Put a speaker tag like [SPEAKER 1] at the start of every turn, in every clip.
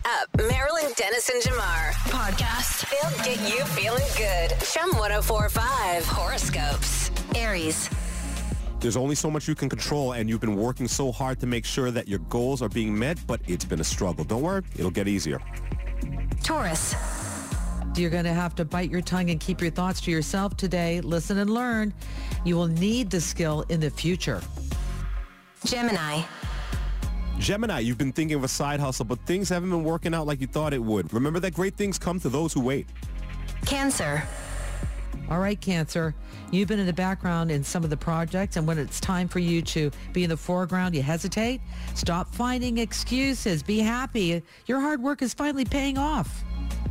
[SPEAKER 1] up Marilyn Dennis and Jamar podcast. They'll get you feeling good. Chum 1045 horoscopes. Aries.
[SPEAKER 2] There's only so much you can control, and you've been working so hard to make sure that your goals are being met, but it's been a struggle. Don't worry, it'll get easier.
[SPEAKER 1] Taurus.
[SPEAKER 3] You're going to have to bite your tongue and keep your thoughts to yourself today. Listen and learn. You will need the skill in the future.
[SPEAKER 1] Gemini.
[SPEAKER 2] Gemini, you've been thinking of a side hustle, but things haven't been working out like you thought it would. Remember that great things come to those who wait.
[SPEAKER 1] Cancer.
[SPEAKER 3] All right, Cancer. You've been in the background in some of the projects, and when it's time for you to be in the foreground, you hesitate. Stop finding excuses. Be happy. Your hard work is finally paying off.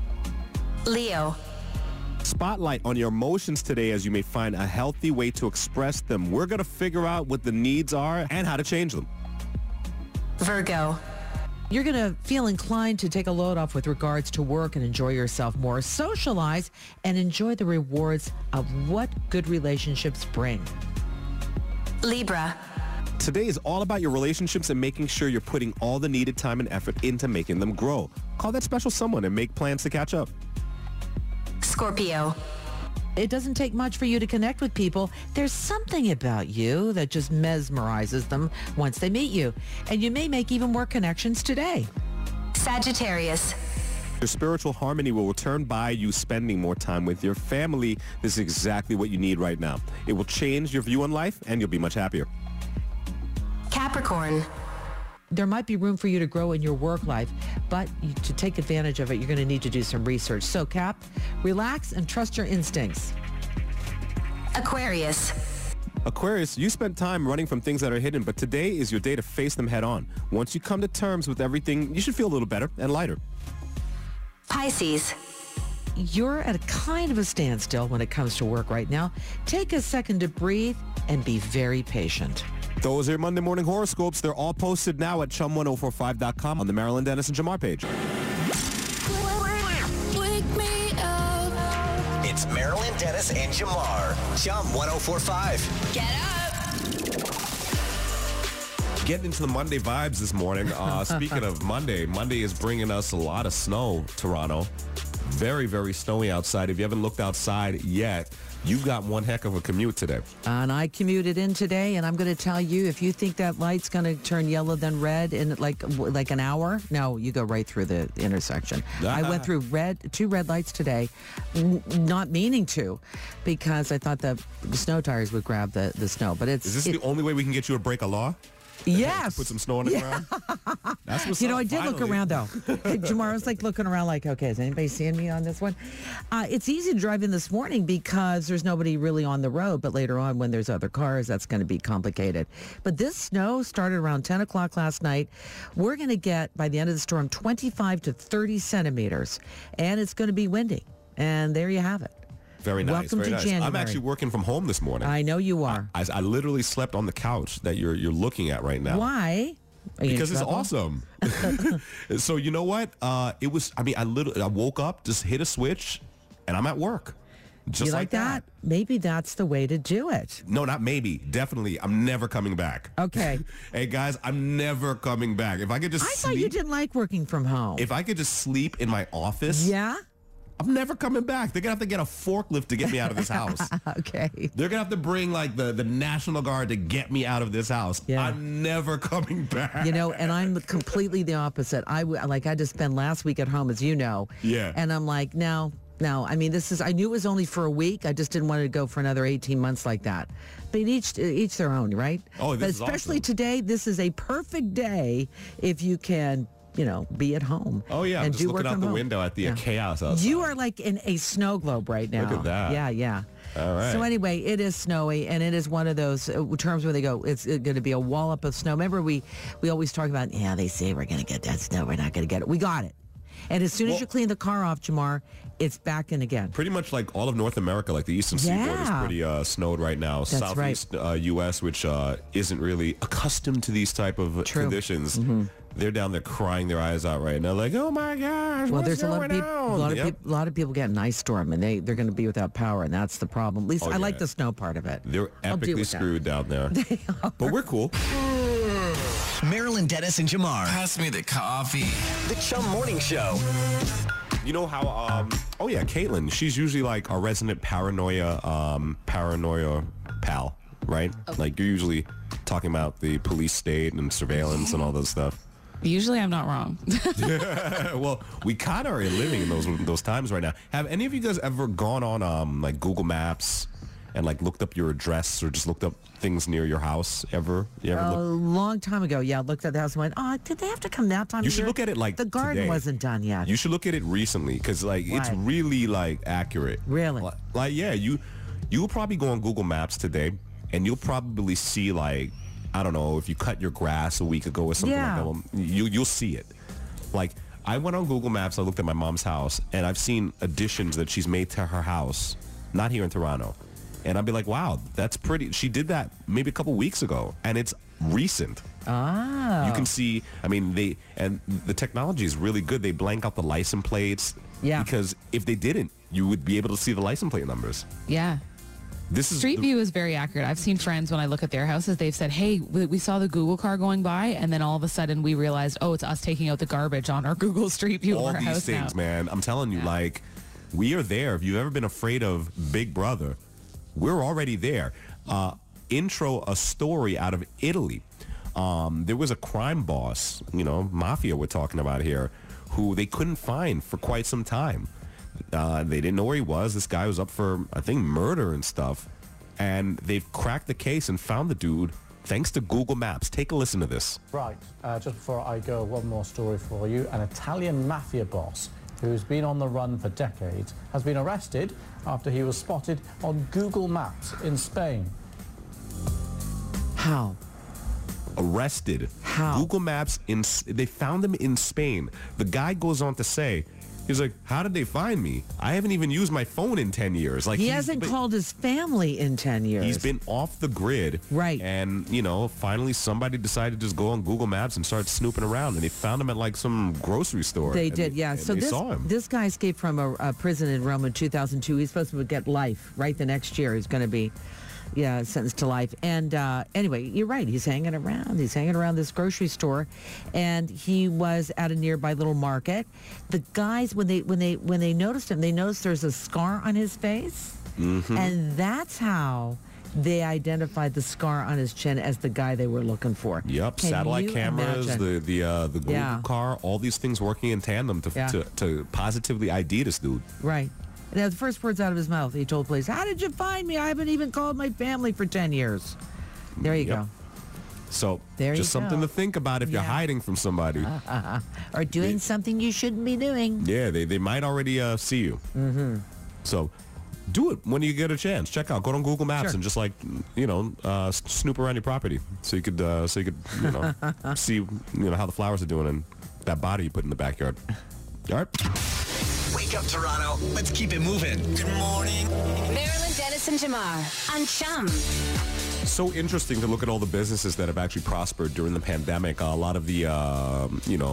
[SPEAKER 1] Leo.
[SPEAKER 2] Spotlight on your emotions today as you may find a healthy way to express them. We're going to figure out what the needs are and how to change them.
[SPEAKER 1] Virgo.
[SPEAKER 3] You're going to feel inclined to take a load off with regards to work and enjoy yourself more. Socialize and enjoy the rewards of what good relationships bring.
[SPEAKER 1] Libra.
[SPEAKER 2] Today is all about your relationships and making sure you're putting all the needed time and effort into making them grow. Call that special someone and make plans to catch up.
[SPEAKER 1] Scorpio.
[SPEAKER 3] It doesn't take much for you to connect with people. There's something about you that just mesmerizes them once they meet you. And you may make even more connections today.
[SPEAKER 1] Sagittarius.
[SPEAKER 2] Your spiritual harmony will return by you spending more time with your family. This is exactly what you need right now. It will change your view on life and you'll be much happier.
[SPEAKER 1] Capricorn.
[SPEAKER 3] There might be room for you to grow in your work life, but to take advantage of it, you're going to need to do some research. So, Cap, relax and trust your instincts.
[SPEAKER 1] Aquarius.
[SPEAKER 2] Aquarius, you spent time running from things that are hidden, but today is your day to face them head on. Once you come to terms with everything, you should feel a little better and lighter.
[SPEAKER 1] Pisces.
[SPEAKER 3] You're at a kind of a standstill when it comes to work right now. Take a second to breathe and be very patient.
[SPEAKER 2] Those are your Monday morning horoscopes. They're all posted now at chum1045.com on the Marilyn Dennis and Jamar page.
[SPEAKER 4] Wake me up.
[SPEAKER 5] It's Marilyn Dennis and Jamar. Chum 1045.
[SPEAKER 4] Get up.
[SPEAKER 2] Getting into the Monday vibes this morning. Speaking of Monday is bringing us a lot of snow, Toronto. Very, very snowy outside. If you haven't looked outside yet, you've got one heck of a commute today.
[SPEAKER 3] And I commuted in today, and I'm going to tell you, if you think that light's going to turn yellow then red in like an hour, no, you go right through the intersection. I went through two red lights today, not meaning to, because I thought the snow tires would grab the snow. But
[SPEAKER 2] Is this the only way we can get you to break a law?
[SPEAKER 3] Yes.
[SPEAKER 2] Put some snow on the ground? That's what's
[SPEAKER 3] You
[SPEAKER 2] up,
[SPEAKER 3] know, I did
[SPEAKER 2] finally.
[SPEAKER 3] look around, though. Jamar was like looking around like, okay, is anybody seeing me on this one? It's easy to drive in this morning because there's nobody really on the road. But later on, when there's other cars, that's going to be complicated. But this snow started around 10 o'clock last night. We're going to get, by the end of the storm, 25 to 30 centimeters. And it's going to be windy. And there you have it.
[SPEAKER 2] Very nice.
[SPEAKER 3] Welcome
[SPEAKER 2] very
[SPEAKER 3] to
[SPEAKER 2] nice.
[SPEAKER 3] January.
[SPEAKER 2] I'm actually working from home this morning.
[SPEAKER 3] I know you are.
[SPEAKER 2] I literally slept on the couch that you're looking at right now.
[SPEAKER 3] Why? Are you in
[SPEAKER 2] Because it's
[SPEAKER 3] trouble?
[SPEAKER 2] awesome. So you know what? I woke up, just hit a switch, and I'm at work. Just
[SPEAKER 3] You like that? Maybe that's the way to do it.
[SPEAKER 2] No, not maybe. Definitely. I'm never coming back.
[SPEAKER 3] Okay.
[SPEAKER 2] Hey, guys, I'm never coming back. If I could just
[SPEAKER 3] I
[SPEAKER 2] sleep.
[SPEAKER 3] thought you didn't like working from home.
[SPEAKER 2] If I could just sleep in my office.
[SPEAKER 3] Yeah?
[SPEAKER 2] I'm never coming back. They're going to have to get a forklift to get me out of this house.
[SPEAKER 3] Okay.
[SPEAKER 2] They're going to have to bring like the National Guard to get me out of this house.
[SPEAKER 3] Yeah.
[SPEAKER 2] I'm never coming back.
[SPEAKER 3] You know, and I'm completely the opposite. I just spent last week at home, as you know.
[SPEAKER 2] Yeah.
[SPEAKER 3] And I'm like, no. I mean, I knew it was only for a week. I just didn't want to go for another 18 months like that. But each their own, right?
[SPEAKER 2] Oh, this
[SPEAKER 3] but
[SPEAKER 2] is
[SPEAKER 3] especially
[SPEAKER 2] awesome.
[SPEAKER 3] today, this is a perfect day if you can, be at home.
[SPEAKER 2] Oh, yeah. I'm
[SPEAKER 3] and
[SPEAKER 2] just
[SPEAKER 3] do work
[SPEAKER 2] looking out
[SPEAKER 3] from
[SPEAKER 2] the
[SPEAKER 3] home.
[SPEAKER 2] window at the chaos outside.
[SPEAKER 3] You are like in a snow globe right now.
[SPEAKER 2] Look at that.
[SPEAKER 3] Yeah.
[SPEAKER 2] All right.
[SPEAKER 3] So anyway, it is snowy, and it is one of those terms where they go, it's going to be a wallop of snow. Remember, we always talk about, they say we're going to get that snow. We're not going to get it. We got it. And as soon as you clean the car off, Jamar, it's back in again.
[SPEAKER 2] Pretty much like all of North America, like the eastern seaboard is pretty snowed right now.
[SPEAKER 3] That's
[SPEAKER 2] Southeast U.S., which isn't really accustomed to these type of conditions, they're down there crying their eyes out right now, like, oh my gosh,
[SPEAKER 3] Well,
[SPEAKER 2] what's
[SPEAKER 3] there's a lot
[SPEAKER 2] going
[SPEAKER 3] of
[SPEAKER 2] on?
[SPEAKER 3] people. A lot of people get an ice storm, and they're going to be without power, and that's the problem. At least
[SPEAKER 2] Oh,
[SPEAKER 3] I like
[SPEAKER 2] yeah.
[SPEAKER 3] the snow part of it.
[SPEAKER 2] They're
[SPEAKER 3] I'll deal
[SPEAKER 2] epically
[SPEAKER 3] with that.
[SPEAKER 2] screwed down there. But we're cool.
[SPEAKER 5] Marilyn Dennis and Jamar.
[SPEAKER 4] Pass me the coffee.
[SPEAKER 5] The Chum Morning Show.
[SPEAKER 2] You know how, oh yeah, Caitlin, she's usually like our resident paranoia pal, right? Like you're usually talking about the police state and surveillance and all those stuff.
[SPEAKER 6] Usually I'm not wrong.
[SPEAKER 2] Well, we kind of are living in those times right now. Have any of you guys ever gone on like Google Maps and like looked up your address or just looked up things near your house ever? You ever
[SPEAKER 3] A
[SPEAKER 2] look?
[SPEAKER 3] long time ago, yeah, I looked at the house and went, oh, did they have to come that time
[SPEAKER 2] You
[SPEAKER 3] of
[SPEAKER 2] should
[SPEAKER 3] year?
[SPEAKER 2] look at it like
[SPEAKER 3] the garden
[SPEAKER 2] today.
[SPEAKER 3] wasn't done yet.
[SPEAKER 2] You should look at it recently because like it's
[SPEAKER 3] Why?
[SPEAKER 2] really like accurate.
[SPEAKER 3] Really?
[SPEAKER 2] Like yeah, you'll probably go on Google Maps today and you'll probably see like, I don't know, if you cut your grass a week ago or something
[SPEAKER 3] Yeah.
[SPEAKER 2] like that, well, you'll see it. Like I went on Google Maps, I looked at my mom's house and I've seen additions that she's made to her house, not here in Toronto. And I'd be like, wow, that's pretty. She did that maybe a couple weeks ago and it's recent.
[SPEAKER 3] Ah.
[SPEAKER 2] You can see, I mean, the technology is really good. They blank out the license plates.
[SPEAKER 3] Yeah.
[SPEAKER 2] Because if they didn't, you would be able to see the license plate numbers.
[SPEAKER 6] Yeah.
[SPEAKER 2] This is
[SPEAKER 6] Street View is very accurate. I've seen friends when I look at their houses, they've said, hey, we saw the Google car going by, and then all of a sudden we realized, oh, it's us taking out the garbage on our Google Street View of
[SPEAKER 2] all
[SPEAKER 6] our
[SPEAKER 2] these
[SPEAKER 6] house
[SPEAKER 2] things,
[SPEAKER 6] now.
[SPEAKER 2] man. I'm telling you, like, we are there. If you've ever been afraid of Big Brother, we're already there. Intro a story out of Italy. There was a crime boss, mafia we're talking about here, who they couldn't find for quite some time. They didn't know where he was. This guy was up for, I think, murder and stuff. And they've cracked the case and found the dude thanks to Google Maps. Take a listen to this.
[SPEAKER 7] Right, just before I go, one more story for you. An Italian mafia boss who's been on the run for decades has been arrested after he was spotted on Google Maps in Spain.
[SPEAKER 3] How?
[SPEAKER 2] Arrested.
[SPEAKER 3] How?
[SPEAKER 2] Google Maps, they found him in Spain. The guy goes on to say, he's like, how did they find me? I haven't even used my phone in 10 years. Like
[SPEAKER 3] He hasn't called his family in 10 years.
[SPEAKER 2] He's been off the grid.
[SPEAKER 3] Right.
[SPEAKER 2] And, finally somebody decided to just go on Google Maps and start snooping around. And they found him at like some grocery store.
[SPEAKER 3] They
[SPEAKER 2] And
[SPEAKER 3] did, yeah.
[SPEAKER 2] and
[SPEAKER 3] So
[SPEAKER 2] they saw him.
[SPEAKER 3] this guy escaped from a prison in Rome in 2002. He's supposed to get life right the next year. He's going to be, sentenced to life. And anyway, you're right. He's hanging around. He's hanging around this grocery store, and he was at a nearby little market. The guys, when they noticed him, they noticed there's a scar on his face, and that's how they identified the scar on his chin as the guy they were looking for.
[SPEAKER 2] Yep,
[SPEAKER 3] Can
[SPEAKER 2] satellite
[SPEAKER 3] you
[SPEAKER 2] cameras,
[SPEAKER 3] imagine?
[SPEAKER 2] the Google
[SPEAKER 3] Yeah.
[SPEAKER 2] car, all these things working in tandem to positively ID this dude.
[SPEAKER 3] Right. And the first words out of his mouth, he told police, how did you find me? I haven't even called my family for 10 years. There you
[SPEAKER 2] Yep.
[SPEAKER 3] go.
[SPEAKER 2] So
[SPEAKER 3] There you
[SPEAKER 2] just something
[SPEAKER 3] go.
[SPEAKER 2] to think about if you're
[SPEAKER 3] Yeah.
[SPEAKER 2] hiding from somebody.
[SPEAKER 3] Or doing something you shouldn't be doing.
[SPEAKER 2] Yeah, they might already see you. Mm-hmm. So do it when you get a chance. Check out, go on Google Maps
[SPEAKER 3] Sure.
[SPEAKER 2] and just snoop around your property so you could see how the flowers are doing and that body you put in the backyard. All right.
[SPEAKER 5] Wake up, Toronto. Let's keep it moving. Good morning.
[SPEAKER 1] Marilyn Dennis and Jamar on Chum.
[SPEAKER 2] So interesting to look at all the businesses that have actually prospered during the pandemic. A lot of the, a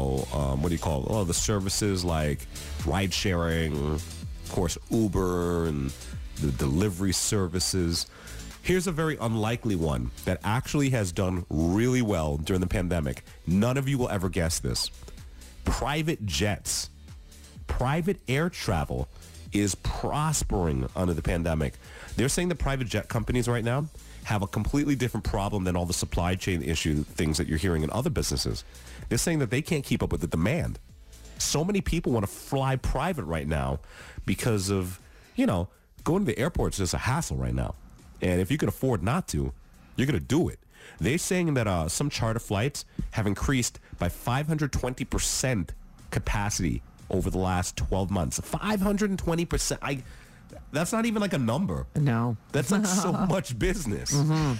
[SPEAKER 2] lot of the services like ride sharing, of course, Uber and the delivery services. Here's a very unlikely one that actually has done really well during the pandemic. None of you will ever guess this. Private jets. Private air travel is prospering under the pandemic. They're saying the private jet companies right now have a completely different problem than all the supply chain issue things that you're hearing in other businesses. They're saying that they can't keep up with the demand. So many people want to fly private right now because of, going to the airport is just a hassle right now. And if you can afford not to, you're going to do it. They're saying that some charter flights have increased by 520% capacity over the last 12 months. 520%. That's not even like a number.
[SPEAKER 3] No.
[SPEAKER 2] That's like so much business.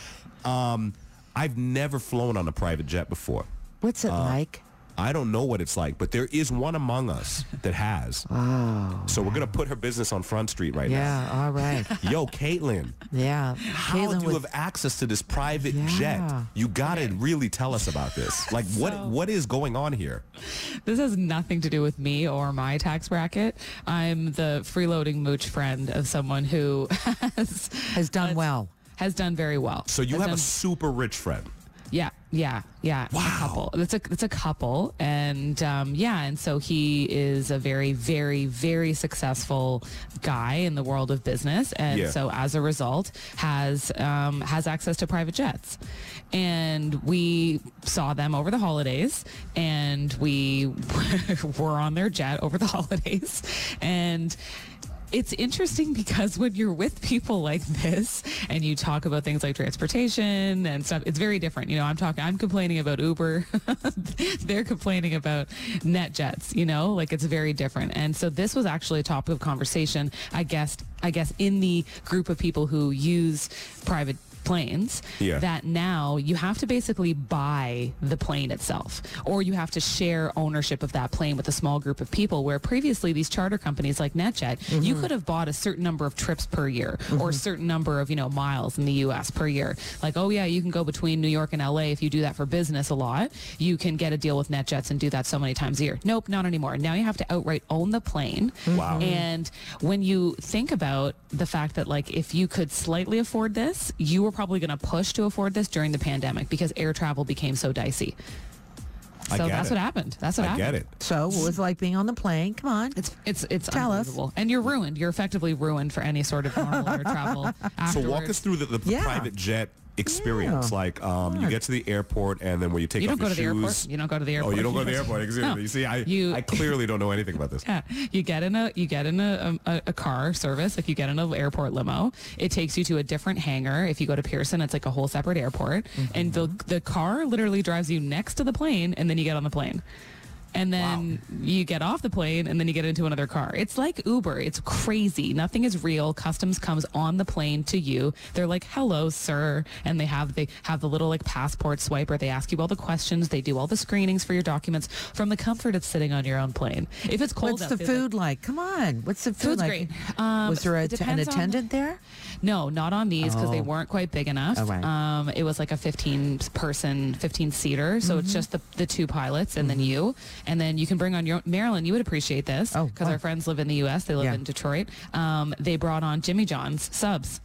[SPEAKER 2] I've never flown on a private jet before.
[SPEAKER 3] What's it like?
[SPEAKER 2] I don't know what it's like, but there is one among us that has.
[SPEAKER 3] Oh.
[SPEAKER 2] So we're going to put her business on Front Street right now.
[SPEAKER 3] Yeah, all right.
[SPEAKER 2] Yo, Caitlin,
[SPEAKER 3] Yeah.
[SPEAKER 2] how
[SPEAKER 3] Caitlin
[SPEAKER 2] do you
[SPEAKER 3] with-
[SPEAKER 2] have access to this private
[SPEAKER 3] Yeah.
[SPEAKER 2] jet? You got to really tell us about this. Like, what is going on here?
[SPEAKER 6] This has nothing to do with me or my tax bracket. I'm the freeloading mooch friend of someone who
[SPEAKER 3] has done well.
[SPEAKER 6] has done very well.
[SPEAKER 2] So you
[SPEAKER 6] Has
[SPEAKER 2] have a
[SPEAKER 6] done-
[SPEAKER 2] super rich friend.
[SPEAKER 6] Yeah. Yeah,
[SPEAKER 2] Wow.
[SPEAKER 6] a couple. It's a couple, and and so he is a very, very, very successful guy in the world of business, and so as a result has access to private jets. And we saw them over the holidays, and we were on their jet over the holidays, and it's interesting because when you're with people like this and you talk about things like transportation and stuff, it's very different. You know, I'm complaining about Uber. They're complaining about NetJets, you know, like it's very different. And so this was actually a topic of conversation, I guess in the group of people who use private planes, that now you have to basically buy the plane itself, or you have to share ownership of that plane with a small group of people, where previously these charter companies like NetJet, you could have bought a certain number of trips per year or a certain number of, you know, miles in the US per year. Like, oh yeah, you can go between New York and LA if you do that for business a lot. You can get a deal with NetJets and do that so many times a year. Nope, not anymore. Now you have to outright own the plane.
[SPEAKER 2] Wow.
[SPEAKER 6] And when you think about the fact that, like, if you could slightly afford this, you were probably going to push to afford this during the pandemic because air travel became so dicey. So that's what happened. That's what happened.
[SPEAKER 2] I get it.
[SPEAKER 3] So what was it like being on the plane? Come on.
[SPEAKER 6] It's
[SPEAKER 3] Tell us.
[SPEAKER 6] unbelievable. And you're ruined. You're effectively ruined for any sort of normal air travel afterwards.
[SPEAKER 2] So walk us through the private jet experience.
[SPEAKER 3] Yeah.
[SPEAKER 2] Like, you get to the airport, and then when you take
[SPEAKER 6] You
[SPEAKER 2] off
[SPEAKER 6] don't go
[SPEAKER 2] your
[SPEAKER 6] to the
[SPEAKER 2] shoes.
[SPEAKER 6] airport. You don't go to the airport.
[SPEAKER 2] Oh, you don't go to the airport. Excuse me.
[SPEAKER 6] No.
[SPEAKER 2] You see, I clearly don't know anything about this.
[SPEAKER 6] Yeah, you get in a car service, like you get in an airport limo. It takes you to a different hangar. If you go to Pearson, it's like a whole separate airport, and the car literally drives you next to the plane, and then you get on the plane. And then you get off the plane, and then you get into another car. It's like Uber. It's crazy. Nothing is real. Customs comes on the plane to you. They're like, "Hello, sir," and they have the little like passport swiper. They ask you all the questions. They do all the screenings for your documents from the comfort of sitting on your own plane. If it's cold,
[SPEAKER 3] What's the food like? Come on. What's the food
[SPEAKER 6] food's
[SPEAKER 3] like?
[SPEAKER 6] great.
[SPEAKER 3] Was there an
[SPEAKER 6] depends on-
[SPEAKER 3] attendant there?
[SPEAKER 6] No, not on these because they
[SPEAKER 3] Oh.
[SPEAKER 6] weren't quite big enough.
[SPEAKER 3] Oh, right.
[SPEAKER 6] It was like a 15-seater. So it's just the two pilots and then you. And then you can bring on your Marilyn, you would appreciate this
[SPEAKER 3] Oh,
[SPEAKER 6] because
[SPEAKER 3] wow.
[SPEAKER 6] our friends live in the U.S. They live
[SPEAKER 3] Yeah.
[SPEAKER 6] in Detroit. They brought on Jimmy John's subs.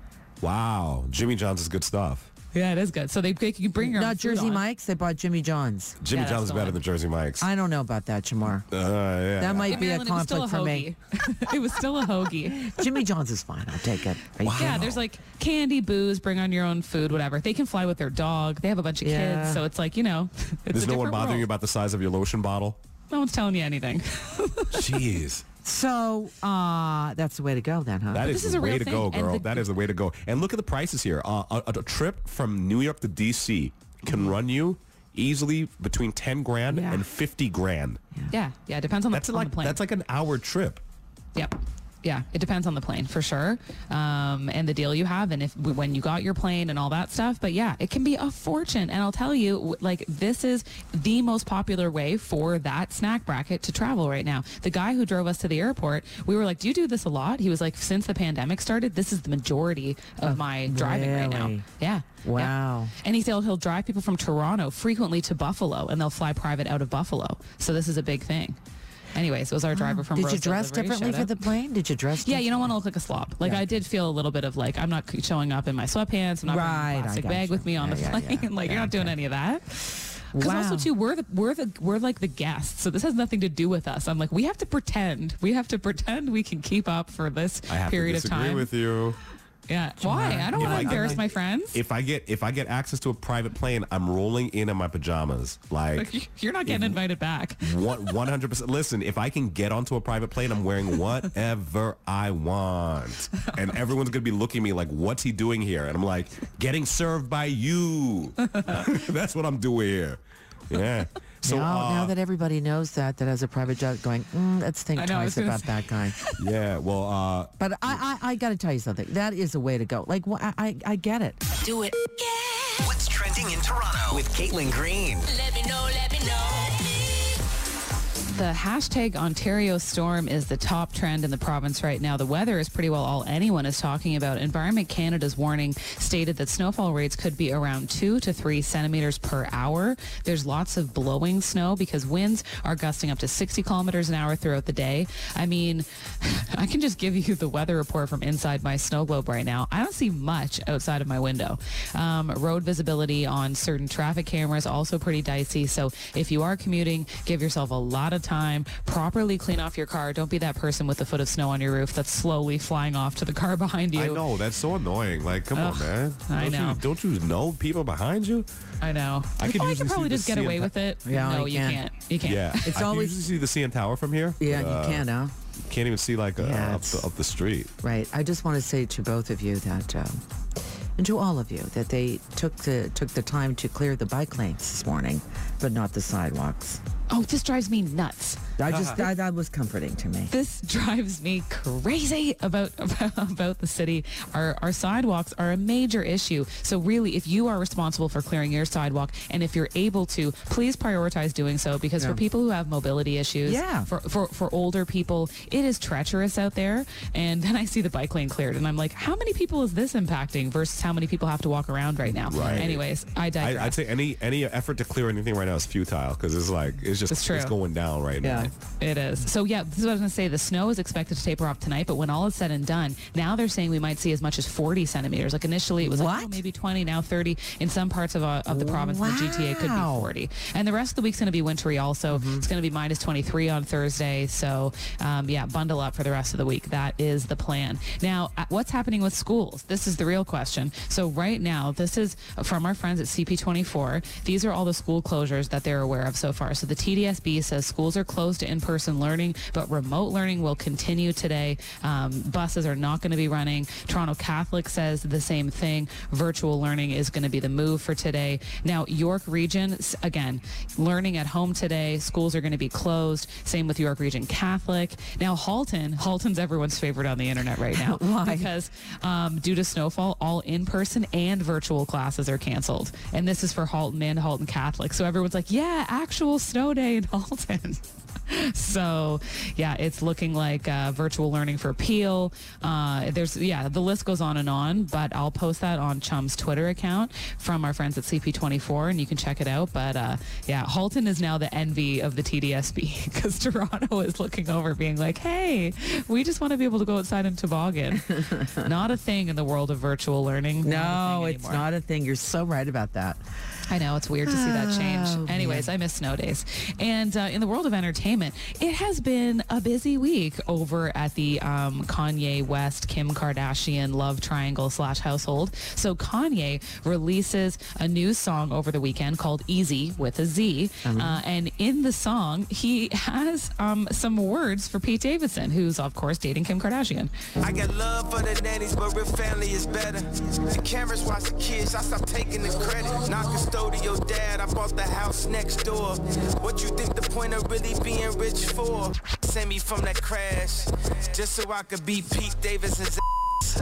[SPEAKER 2] Wow. Jimmy John's is good stuff.
[SPEAKER 6] Yeah, it is good. So they you bring your own
[SPEAKER 3] Not
[SPEAKER 6] food
[SPEAKER 3] Jersey
[SPEAKER 6] on.
[SPEAKER 3] Mike's. They bought Jimmy John's.
[SPEAKER 2] Jimmy
[SPEAKER 6] Yeah,
[SPEAKER 2] John's
[SPEAKER 6] that's
[SPEAKER 2] is
[SPEAKER 6] the
[SPEAKER 2] better
[SPEAKER 6] one.
[SPEAKER 2] than Jersey Mike's.
[SPEAKER 3] I don't know about that, Jamar.
[SPEAKER 2] Yeah.
[SPEAKER 3] That might be a
[SPEAKER 6] Marilyn, it was still
[SPEAKER 3] conflict for me.
[SPEAKER 6] hoagie. It was still a hoagie.
[SPEAKER 3] Jimmy John's is fine. I'll take it.
[SPEAKER 6] Yeah, there's like candy, booze, bring on your own food, whatever. They can fly with their dog. They have a bunch of
[SPEAKER 3] Yeah.
[SPEAKER 6] kids. So it's like, you know, it's
[SPEAKER 2] There's
[SPEAKER 6] a
[SPEAKER 2] no one
[SPEAKER 6] different
[SPEAKER 2] bothering you
[SPEAKER 6] world.
[SPEAKER 2] about the size of your lotion bottle?
[SPEAKER 6] No one's telling you anything.
[SPEAKER 2] Jeez.
[SPEAKER 3] So that's the way to go then, huh?
[SPEAKER 2] That
[SPEAKER 6] this
[SPEAKER 2] is
[SPEAKER 6] is
[SPEAKER 2] the
[SPEAKER 6] a
[SPEAKER 2] way
[SPEAKER 6] real
[SPEAKER 2] to
[SPEAKER 6] thing,
[SPEAKER 2] go,
[SPEAKER 6] and
[SPEAKER 2] girl.
[SPEAKER 6] the-
[SPEAKER 2] That is the way to go. And look at the prices here. A trip from New York to D.C. can run you easily between 10 grand
[SPEAKER 3] Yeah.
[SPEAKER 2] and 50 grand.
[SPEAKER 6] Yeah, it depends on
[SPEAKER 2] That's
[SPEAKER 6] the
[SPEAKER 2] like
[SPEAKER 6] plane.
[SPEAKER 2] that's like an hour trip.
[SPEAKER 6] Yep. Yeah, it depends on the plane for sure, and the deal you have, and when you got your plane and all that stuff. But yeah, it can be a fortune, and I'll tell you, like, this is the most popular way for that snack bracket to travel right now. The guy who drove us to the airport, we were like, "Do you do this a lot?" He was like, "Since the pandemic started, this is the majority of my driving right now."
[SPEAKER 3] really?
[SPEAKER 6] Yeah.
[SPEAKER 3] Wow.
[SPEAKER 6] Yeah. And he said he'll drive people from Toronto frequently to Buffalo, and they'll fly private out of Buffalo. So this is a big thing. Anyways, it was our driver from
[SPEAKER 3] Did you
[SPEAKER 6] Rosedale
[SPEAKER 3] dress
[SPEAKER 6] Livery.
[SPEAKER 3] differently
[SPEAKER 6] Shout
[SPEAKER 3] for
[SPEAKER 6] out.
[SPEAKER 3] the plane? Did you dress?
[SPEAKER 6] Yeah, you don't want to look like a slob. Like,
[SPEAKER 3] Yeah.
[SPEAKER 6] I did feel a little bit of like, I'm not showing up in my sweatpants. I'm not bringing
[SPEAKER 3] Right,
[SPEAKER 6] a
[SPEAKER 3] I
[SPEAKER 6] plastic
[SPEAKER 3] gotcha.
[SPEAKER 6] bag with me on
[SPEAKER 3] Yeah,
[SPEAKER 6] the
[SPEAKER 3] yeah,
[SPEAKER 6] plane.
[SPEAKER 3] yeah.
[SPEAKER 6] Like,
[SPEAKER 3] Yeah,
[SPEAKER 6] you're not doing
[SPEAKER 3] okay.
[SPEAKER 6] any of that. Because
[SPEAKER 3] Wow.
[SPEAKER 6] also too, we're like the guests, so this has nothing to do with us. I'm like, we have to pretend we can keep up for this
[SPEAKER 2] I have
[SPEAKER 6] period
[SPEAKER 2] to
[SPEAKER 6] of
[SPEAKER 2] disagree
[SPEAKER 6] time.
[SPEAKER 2] with you.
[SPEAKER 6] Yeah, why? I don't want to embarrass my friends.
[SPEAKER 2] If I get access to a private plane, I'm rolling in my pajamas. Like,
[SPEAKER 6] You're not getting invited back.
[SPEAKER 2] 100%. Listen, if I can get onto a private plane, I'm wearing whatever I want. And everyone's going to be looking at me like, what's he doing here? And I'm like, getting served by you. That's what I'm doing here. Yeah. So
[SPEAKER 3] now that everybody knows that has a private jet going, let's think
[SPEAKER 6] I know, I was
[SPEAKER 3] twice
[SPEAKER 6] gonna
[SPEAKER 3] about that guy.
[SPEAKER 2] yeah, well,
[SPEAKER 3] But I got to tell you something. That is the way to go. Like, I get it.
[SPEAKER 4] Do it. Yeah.
[SPEAKER 5] What's trending in Toronto with Caitlin Green?
[SPEAKER 4] Let me know, let me know.
[SPEAKER 6] The hashtag Ontario storm is the top trend in the province right now. The weather is pretty well all anyone is talking about. Environment Canada's warning stated that snowfall rates could be around 2 to 3 centimeters per hour. There's lots of blowing snow because winds are gusting up to 60 kilometers an hour throughout the day. I mean, I can just give you the weather report from inside my snow globe right now. I don't see much outside of my window. Road visibility on certain traffic cameras also pretty dicey. So if you are commuting, give yourself a lot of time. Properly clean off your car. Don't be that person with a foot of snow on your roof that's slowly flying off to the car behind you.
[SPEAKER 2] I know. That's so annoying. Like, come on, man.
[SPEAKER 6] I know.
[SPEAKER 2] Don't you know people behind you?
[SPEAKER 6] I know. I could probably just get away with it.
[SPEAKER 3] Yeah,
[SPEAKER 6] no, you can't. You can't.
[SPEAKER 2] Yeah.
[SPEAKER 3] It's
[SPEAKER 2] I
[SPEAKER 3] always
[SPEAKER 2] can usually see the CN Tower from here.
[SPEAKER 3] Yeah, you can, huh?
[SPEAKER 2] Can't even see like up the street.
[SPEAKER 3] Right. I just want to say to both of you that, and to all of you, that they took the time to clear the bike lanes this morning, but not the sidewalks.
[SPEAKER 6] Oh, this drives me nuts.
[SPEAKER 3] That was comforting to me.
[SPEAKER 6] This drives me crazy about the city. Our sidewalks are a major issue. So really, if you are responsible for clearing your sidewalk, and if you're able to, please prioritize doing so, because for people who have mobility issues, for older people, it is treacherous out there. And then I see the bike lane cleared, and I'm like, how many people is this impacting versus how many people have to walk around right now?
[SPEAKER 2] Right.
[SPEAKER 6] Anyways, I digress.
[SPEAKER 2] I'd say any effort to clear anything right now is futile, because it's going down right now.
[SPEAKER 6] It is. So yeah, this is what I was going to say. The snow is expected to taper off tonight, but when all is said and done, now they're saying we might see as much as 40 centimeters. Like initially it was like maybe 20, now 30. In some parts of the province, the GTA could be 40. And the rest of the week's going to be wintry also. It's going to be minus 23 on Thursday. So bundle up for the rest of the week. That is the plan. Now, what's happening with schools? This is the real question. So right now, this is from our friends at CP24. These are all the school closures that they're aware of so far. So the TDSB says schools are closed to in-person learning, but remote learning will continue today. Buses are not going to be running. Toronto Catholic says the same thing. Virtual learning is going to be the move for today. Now, York Region, again, learning at home today. Schools are going to be closed. Same with York Region Catholic. Now, Halton's everyone's favorite on the internet right now.
[SPEAKER 3] Why?
[SPEAKER 6] Because due to snowfall, all in-person and virtual classes are canceled. And this is for Halton and Halton Catholic. So everyone's like, yeah, actual snow day in Halton. So, yeah, it's looking like virtual learning for Peel. The list goes on and on, but I'll post that on Chum's Twitter account from our friends at CP24, and you can check it out. But, Halton is now the envy of the TDSB because Toronto is looking over being like, hey, we just want to be able to go outside in toboggan. Not a thing in the world of virtual learning.
[SPEAKER 3] No, it's not a thing. You're so right about that.
[SPEAKER 6] I know, it's weird to see that change. Anyways, I miss snow days. And in the world of entertainment, it has been a busy week over at the Kanye West, Kim Kardashian love triangle / household. So Kanye releases a new song over the weekend called Easy with a Z. And in the song, he has some words for Pete Davidson, who's, of course, dating Kim Kardashian.
[SPEAKER 8] I got love for the nannies, but real family is better. The cameras watch the kids, I stop taking the credit. Knock custodial dad, I bought the house next door. What you think the point of really being rich for? Send me from that crash, just so I could beat Pete Davidson's ass.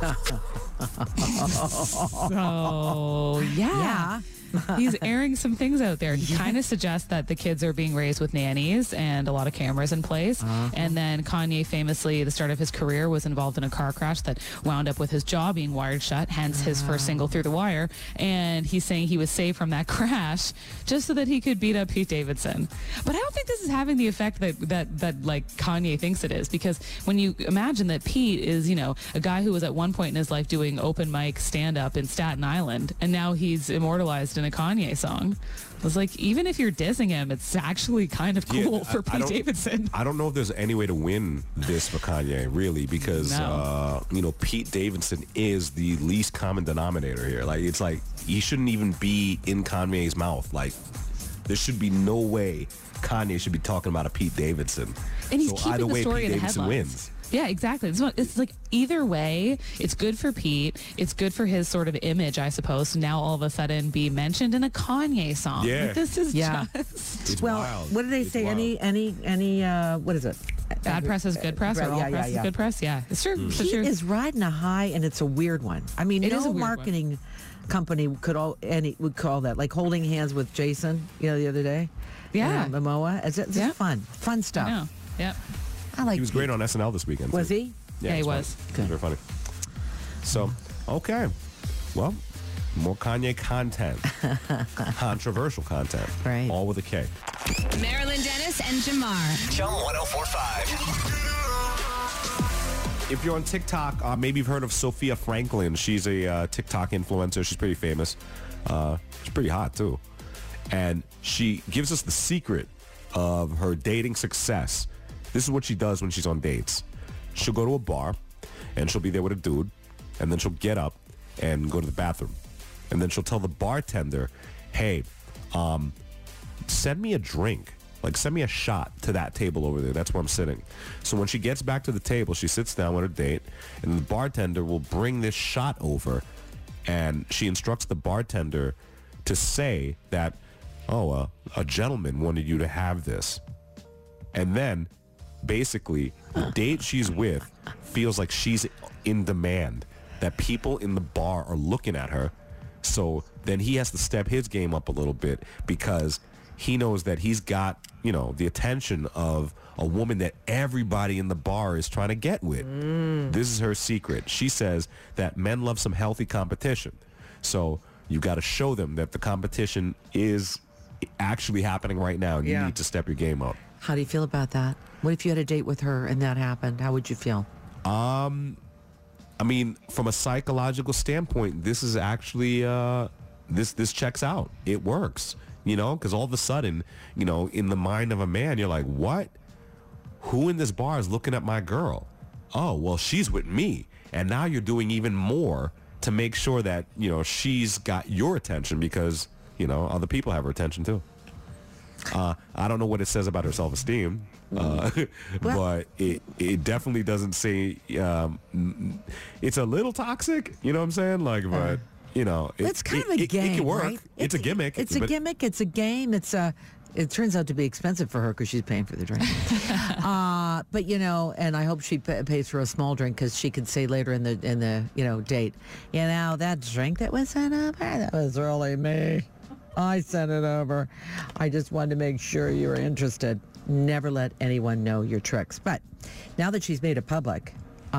[SPEAKER 6] So, yeah. He's airing some things out there. He kind of suggests that the kids are being raised with nannies and a lot of cameras in place. And then Kanye famously, the start of his career, was involved in a car crash that wound up with his jaw being wired shut, hence his first single, Through the Wire. And he's saying he was saved from that crash just so that he could beat up Pete Davidson. But I don't think this is having the effect that like Kanye thinks it is, because when you imagine that Pete is, a guy who was at one point in his life doing open mic stand-up in Staten Island, and now he's immortalized in a Kanye song. I was like, even if you're dissing him, it's actually kind of cool for Pete Davidson.
[SPEAKER 2] I don't know if there's any way to win this for Kanye, really, because Pete Davidson is the least common denominator here. Like, it's like he shouldn't even be in Kanye's mouth. Like, there should be no way Kanye should be talking about a Pete Davidson.
[SPEAKER 6] And he's
[SPEAKER 2] so
[SPEAKER 6] keeping
[SPEAKER 2] either
[SPEAKER 6] the
[SPEAKER 2] way,
[SPEAKER 6] story
[SPEAKER 2] Pete
[SPEAKER 6] in the
[SPEAKER 2] Davidson
[SPEAKER 6] headlines.
[SPEAKER 2] wins.
[SPEAKER 6] Yeah, exactly. It's like either way, it's good for Pete. It's good for his sort of image, I suppose, to now all of a sudden be mentioned in a Kanye song.
[SPEAKER 2] Yeah.
[SPEAKER 6] Like, this is just...
[SPEAKER 2] It's
[SPEAKER 3] well,
[SPEAKER 2] wild.
[SPEAKER 3] what did they say?
[SPEAKER 2] Wild.
[SPEAKER 3] Any what is it?
[SPEAKER 6] Bad press is good press, or all press is good press. Yeah, it's true. It's
[SPEAKER 3] He
[SPEAKER 6] true.
[SPEAKER 3] is riding a high, and it's a weird one. I mean,
[SPEAKER 6] It is a
[SPEAKER 3] no
[SPEAKER 6] weird
[SPEAKER 3] marketing company would call that, like holding hands with Jason, the other day.
[SPEAKER 6] Yeah.
[SPEAKER 3] Momoa. It's fun stuff.
[SPEAKER 6] I know. Yep.
[SPEAKER 3] I like.
[SPEAKER 2] He was great on SNL this weekend.
[SPEAKER 3] Was
[SPEAKER 2] too.
[SPEAKER 3] he?
[SPEAKER 6] Yeah, he was.
[SPEAKER 2] Funny. Very funny. So, okay. Well, more Kanye content. Controversial content.
[SPEAKER 3] Right.
[SPEAKER 2] All with a K.
[SPEAKER 1] Marilyn Dennis and Jamar.
[SPEAKER 5] Chum 1045.
[SPEAKER 2] If you're on TikTok, maybe you've heard of Sophia Franklin. She's a TikTok influencer. She's pretty famous. She's pretty hot, too. And she gives us the secret of her dating success. This is what she does when she's on dates. She'll go to a bar, and she'll be there with a dude, and then she'll get up and go to the bathroom. And then she'll tell the bartender, hey, send me a drink. Like, send me a shot to that table over there. That's where I'm sitting. So when she gets back to the table, she sits down with her date, and the bartender will bring this shot over, and she instructs the bartender to say that, a gentleman wanted you to have this. And then, basically, the date she's with feels like she's in demand, that people in the bar are looking at her. So then he has to step his game up a little bit because he knows that he's got, the attention of a woman that everybody in the bar is trying to get with. This is her secret. She says that men love some healthy competition. So you got to show them that the competition is actually happening right now, and you need to step your game up.
[SPEAKER 3] How do you feel about that? What if you had a date with her and that happened? How would you feel?
[SPEAKER 2] I mean, from a psychological standpoint, this is actually, this checks out. It works, because all of a sudden, in the mind of a man, you're like, what? Who in this bar is looking at my girl? Oh, well, she's with me. And now you're doing even more to make sure that, she's got your attention because, other people have her attention too. I don't know what it says about her self-esteem, but it definitely doesn't say it's a little toxic. You know what I'm saying? Like, but
[SPEAKER 3] it's kind of a game.
[SPEAKER 2] It can work.
[SPEAKER 3] Right?
[SPEAKER 2] It's a gimmick.
[SPEAKER 3] It's a gimmick. It's a game. It turns out to be expensive for her because she's paying for the drink. But and I hope she pays for a small drink because she could say later in the date, that drink that was sent over, that was really me. I sent it over. I just wanted to make sure you were interested. Never let anyone know your tricks. But now that she's made it public,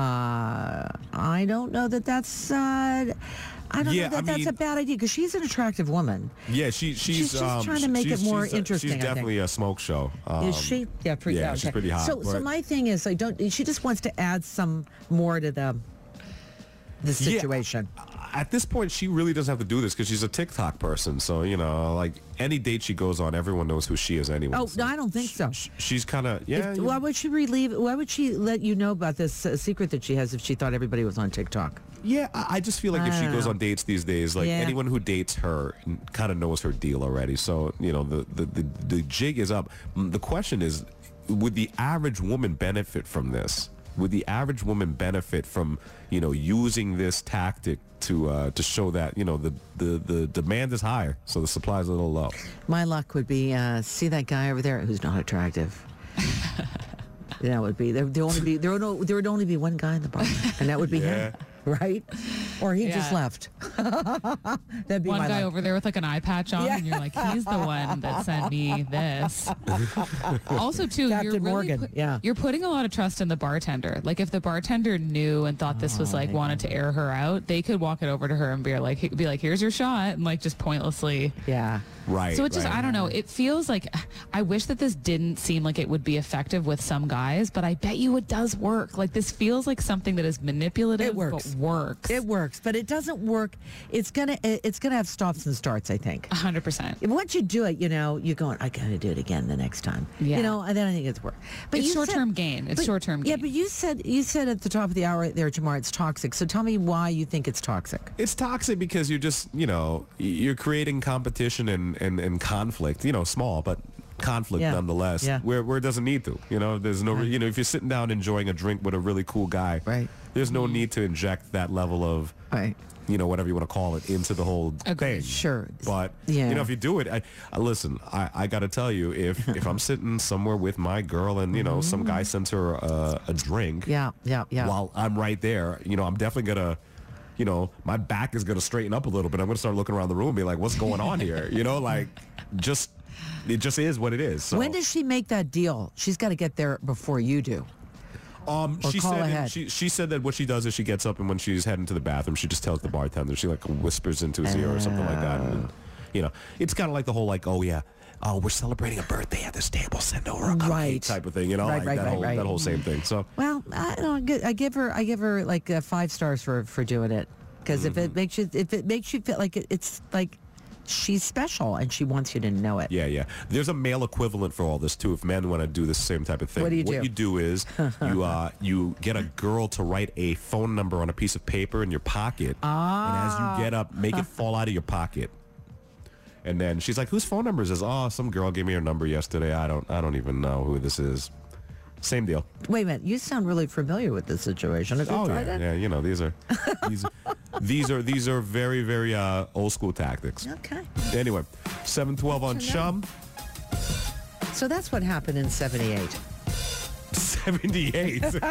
[SPEAKER 3] I don't know that that's. I don't know that that's a bad idea because she's an attractive woman.
[SPEAKER 2] Yeah, she's
[SPEAKER 3] just trying to make it more interesting.
[SPEAKER 2] She's definitely a smoke show.
[SPEAKER 3] Is she? Yeah,
[SPEAKER 2] she's pretty hot.
[SPEAKER 3] So my thing is, she just wants to add some more to the situation.
[SPEAKER 2] At this point, she really doesn't have to do this because she's a TikTok person. So, like any date she goes on, everyone knows who she is anyway.
[SPEAKER 3] Oh,
[SPEAKER 2] so
[SPEAKER 3] no, I don't think so.
[SPEAKER 2] She's kind of,
[SPEAKER 3] Why would she why would she let you know about this secret that she has if she thought everybody was on TikTok?
[SPEAKER 2] Yeah, I just feel like if she goes on dates these days, like anyone who dates her kind of knows her deal already. So, the jig is up. The question is, would the average woman benefit from this? Would the average woman benefit from, using this tactic to show that, the demand is higher, so the supply is a little low?
[SPEAKER 3] My luck would be see that guy over there who's not attractive. That would be there would only be one guy in the bar, and that would be him, right? Or he just left. That'd be
[SPEAKER 6] one
[SPEAKER 3] my
[SPEAKER 6] guy
[SPEAKER 3] luck.
[SPEAKER 6] over there with like an eye patch on, and you're like, he's the one that sent me this. Also, too,
[SPEAKER 3] Captain Morgan.
[SPEAKER 6] You're putting a lot of trust in the bartender. Like, if the bartender knew and thought this was like wanted to air her out, they could walk it over to her and be like, here's your shot, and like just pointlessly.
[SPEAKER 3] Yeah.
[SPEAKER 2] Right.
[SPEAKER 6] So it just, I don't know. It feels like, I wish that this didn't seem like it would be effective with some guys, but I bet you it does work. Like, this feels like something that is manipulative, but works.
[SPEAKER 3] It works, but it doesn't work. It's gonna have stops and starts, I think.
[SPEAKER 6] 100%.
[SPEAKER 3] Once you do it, you're going, I gotta do it again the next time.
[SPEAKER 6] Yeah.
[SPEAKER 3] And then I think it's work. But
[SPEAKER 6] It's short-term gain. It's short-term gain.
[SPEAKER 3] Yeah, but you said at the top of the hour there, Jamar, it's toxic. So tell me why you think it's toxic.
[SPEAKER 2] It's toxic because you're just, you're creating competition and conflict, small, but conflict
[SPEAKER 3] Yeah.
[SPEAKER 2] nonetheless,
[SPEAKER 3] Yeah.
[SPEAKER 2] where it doesn't need to. You know, there's no, you know, if you're sitting down enjoying a drink with a really cool guy,
[SPEAKER 3] Right.
[SPEAKER 2] there's no need to inject that level of,
[SPEAKER 3] Right.
[SPEAKER 2] you know, whatever you want to call it, into the whole thing.
[SPEAKER 3] Sure.
[SPEAKER 2] But,
[SPEAKER 3] Yeah.
[SPEAKER 2] you know, if you do it, listen, I got to tell you, if I'm sitting somewhere with my girl and, you know, some guy sends her a drink
[SPEAKER 3] Yeah.
[SPEAKER 2] while I'm right there, you know, I'm definitely going to, you know, my back is going to straighten up a little bit. I'm going to start looking around the room and be like, what's going on here? You know, like, it just is what it is. So.
[SPEAKER 3] When does she make that deal? She's got to get there before you do.
[SPEAKER 2] She
[SPEAKER 3] call
[SPEAKER 2] said
[SPEAKER 3] ahead.
[SPEAKER 2] she said that what she does is she gets up and when she's heading to the bathroom, she just tells the bartender. She like whispers into his ear or something like that. And, you know, it's kind of like the whole like, oh yeah, oh we're celebrating a birthday at this table, send over a cupcake
[SPEAKER 3] Right.
[SPEAKER 2] type of thing. You know,
[SPEAKER 3] Right,
[SPEAKER 2] like
[SPEAKER 3] right.
[SPEAKER 2] that whole same thing. So
[SPEAKER 3] Well, I don't. I give her like 5 stars for doing it, because if it makes you feel like it's like she's special and she wants you to know it.
[SPEAKER 2] yeah. There's a male equivalent for all this too. If men want to do the same type of thing,
[SPEAKER 3] What do you do?
[SPEAKER 2] What you do is you get a girl to write a phone number on a piece of paper in your pocket, and as you get up, make it fall out of your pocket. And then she's like, "Whose phone number is this?" "Oh, some girl gave me her number yesterday. I don't even know who this is." Same deal.
[SPEAKER 3] Wait a minute, you sound really familiar with this situation. Have you tried it?
[SPEAKER 2] Yeah. You know, these are very, very old school tactics.
[SPEAKER 3] Okay.
[SPEAKER 2] Anyway, 7:12 on Chum.
[SPEAKER 3] So that's what happened in 78.
[SPEAKER 2] 78.
[SPEAKER 3] You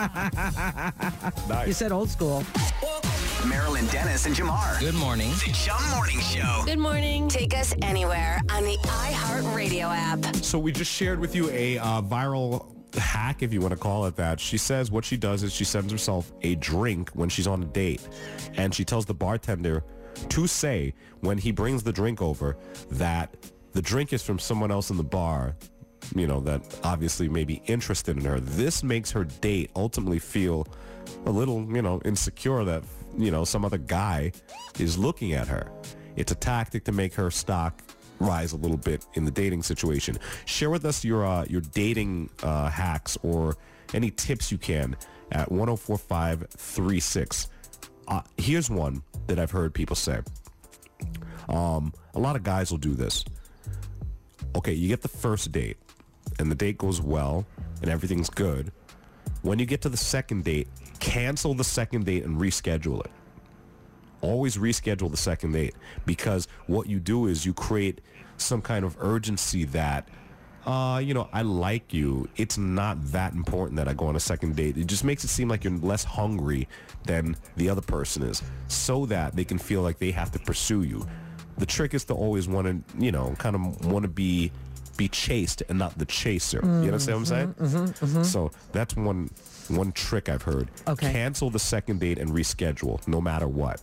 [SPEAKER 2] Nice.
[SPEAKER 3] said old school.
[SPEAKER 5] Marilyn Dennis and Jamar.
[SPEAKER 9] Good morning.
[SPEAKER 5] The Chum Morning Show.
[SPEAKER 1] Good morning. Take us anywhere on the iHeartRadio app.
[SPEAKER 2] So we just shared with you a viral hack, if you want to call it that. She says what she does is she sends herself a drink when she's on a date, and she tells the bartender to say when he brings the drink over that the drink is from someone else in the bar, you know, that obviously may be interested in her. This makes her date ultimately feel a little, you know, insecure that, you know, some other guy is looking at her. It's a tactic to make her stock rise a little bit in the dating situation. Share with us your dating hacks or any tips you can at 104536. Here's one that I've heard people say. A lot of guys will do this. Okay, you get the first date and the date goes well and everything's good. When you get to the second date, cancel the second date and reschedule it. Always reschedule the second date, because what you do is you create some kind of urgency that, you know, I like you. It's not that important that I go on a second date. It just makes it seem like you're less hungry than the other person is, so that they can feel like they have to pursue you. The trick is to always want to, you know, kind of want to be chased and not the chaser. You understand what I'm saying? So that's one trick I've heard.
[SPEAKER 3] Okay.
[SPEAKER 2] Cancel the second date and reschedule no matter what.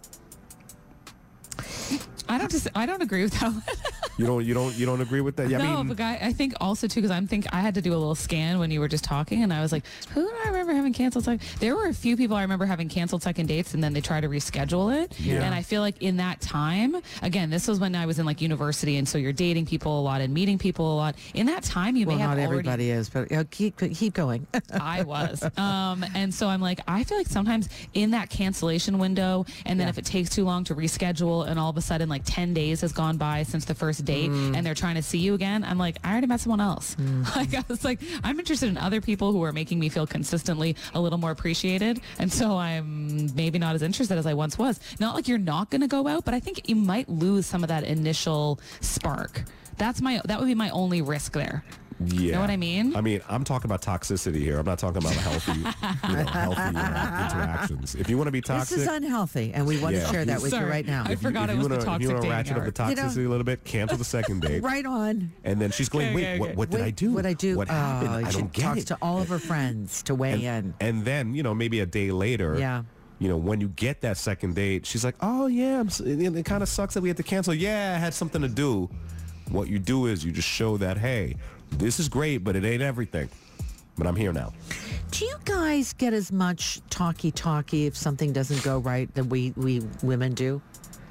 [SPEAKER 6] I don't agree with that one.
[SPEAKER 2] You don't agree with that? Yeah,
[SPEAKER 6] No,
[SPEAKER 2] I mean,
[SPEAKER 6] but I think also too, because I had to do a little scan when you were just talking, and I was like, who do I remember having canceled second? There were a few people I remember having canceled second dates, and then they try to reschedule it.
[SPEAKER 2] Yeah.
[SPEAKER 6] And I feel like in that time, again, this was when I was in like university, and so you're dating people a lot and meeting people a lot. In that time, you
[SPEAKER 3] Well,
[SPEAKER 6] may have
[SPEAKER 3] not
[SPEAKER 6] already.
[SPEAKER 3] everybody is, but keep going.
[SPEAKER 6] I was. And so I'm like, I feel like sometimes in that cancellation window, and then if it takes too long to reschedule, and all of a sudden like 10 days has gone by since the first date, and they're trying to see you again, I'm like, I already met someone else. Like, I was like, I'm interested in other people who are making me feel consistently a little more appreciated. And so I'm maybe not as interested as I once was. Not like you're not going to go out, but I think you might lose some of that initial spark. That would be my only risk there.
[SPEAKER 2] yeah.
[SPEAKER 6] You know what I mean?
[SPEAKER 2] I mean, I'm talking about toxicity here. I'm not talking about healthy interactions. If you want to be toxic,
[SPEAKER 3] This is unhealthy, and we want to
[SPEAKER 2] Yeah.
[SPEAKER 3] share that with you
[SPEAKER 6] Sorry.
[SPEAKER 3] right now.
[SPEAKER 6] I forgot it was the
[SPEAKER 2] if
[SPEAKER 6] toxic
[SPEAKER 2] you want to
[SPEAKER 6] dating
[SPEAKER 2] ratchet up the
[SPEAKER 6] hour.
[SPEAKER 2] toxicity a little bit, cancel the second date.
[SPEAKER 3] Right on.
[SPEAKER 2] And then she's going,
[SPEAKER 6] Okay,
[SPEAKER 2] wait,
[SPEAKER 6] okay.
[SPEAKER 2] what did I do?
[SPEAKER 3] What I do?
[SPEAKER 2] What happened? I
[SPEAKER 3] she
[SPEAKER 2] don't get
[SPEAKER 3] talks
[SPEAKER 2] it.
[SPEAKER 3] to all of her friends to weigh in.
[SPEAKER 2] And then, you know, maybe a day later,
[SPEAKER 3] Yeah.
[SPEAKER 2] you know, when you get that second date, she's like, oh, yeah, it kind of sucks that we had to cancel. Yeah, I had something to do. What you do is you just show that, hey, this is great, but it ain't everything. But I'm here now.
[SPEAKER 3] Do you guys get as much talky if something doesn't go right that we women do?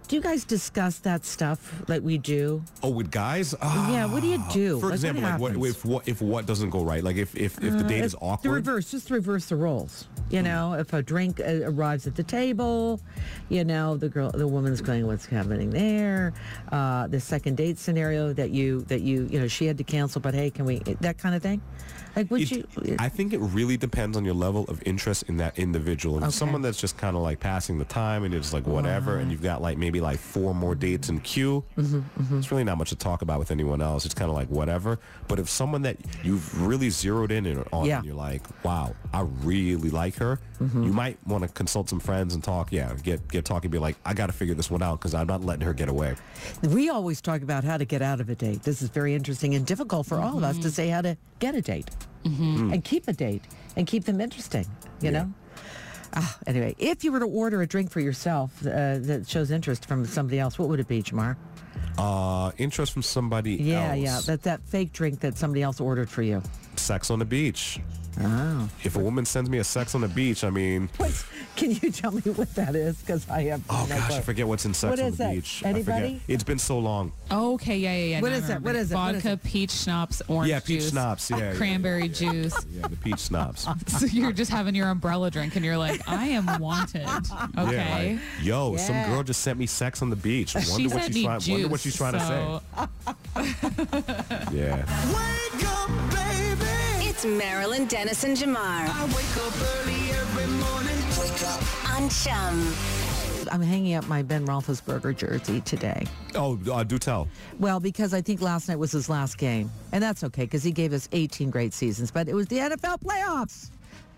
[SPEAKER 3] you guys discuss that stuff that we do?
[SPEAKER 2] Oh, with guys?
[SPEAKER 3] Yeah, what do you do?
[SPEAKER 2] For
[SPEAKER 3] Like,
[SPEAKER 2] example, if what doesn't go right? Like if the date is awkward?
[SPEAKER 3] Just reverse the roles. You know, if a drink arrives at the table, you know, the woman's going, what's happening there? The second date scenario that you know, she had to cancel, but hey, can we, that kind of thing? Like,
[SPEAKER 2] I think it really depends on your level of interest in that individual. If someone that's just kind of like passing the time and it's like whatever, and you've got like maybe like 4 more dates in queue, it's really not much to talk about with anyone else. It's kind of like whatever. But if someone that you've really zeroed in on, and you're like, wow, I really like her, you might want to consult some friends and talk. Yeah, get talking, be like, I got to figure this one out because I'm not letting her get away.
[SPEAKER 3] We always talk about how to get out of a date. This is very interesting and difficult for all of us to say how to get a date. And keep a date and keep them interesting, you know? Anyway, if you were to order a drink for yourself that shows interest from somebody else, what would it be, Jamar?
[SPEAKER 2] Interest from somebody else.
[SPEAKER 3] Yeah. That's that fake drink that somebody else ordered for you.
[SPEAKER 2] Sex on the beach.
[SPEAKER 3] Oh.
[SPEAKER 2] If a woman sends me a sex on the beach, I mean...
[SPEAKER 3] Can you tell me what that is? Because I have
[SPEAKER 2] no gosh, I forget what's in sex on the beach.
[SPEAKER 3] Anybody?
[SPEAKER 2] It's been so long.
[SPEAKER 6] Oh, okay, yeah.
[SPEAKER 3] What is it? What is it?
[SPEAKER 6] Vodka, peach schnapps, orange juice.
[SPEAKER 2] Peach schnapps,
[SPEAKER 6] cranberry juice.
[SPEAKER 2] Yeah, the peach schnapps.
[SPEAKER 6] So you're just having your umbrella drink and you're like, I am wanted. Okay.
[SPEAKER 2] Yeah, like, some girl just sent me sex on the beach. Wonder what she's trying to say. Yeah.
[SPEAKER 8] Wake up, baby.
[SPEAKER 1] It's Marilyn Dennis and Jamar.
[SPEAKER 8] I wake up early every morning. Wake up
[SPEAKER 1] on Chum.
[SPEAKER 3] I'm hanging up my Ben Roethlisberger jersey today.
[SPEAKER 2] Oh, do tell.
[SPEAKER 3] Well, because I think last night was his last game. And that's okay, because he gave us 18 great seasons. But it was the NFL playoffs.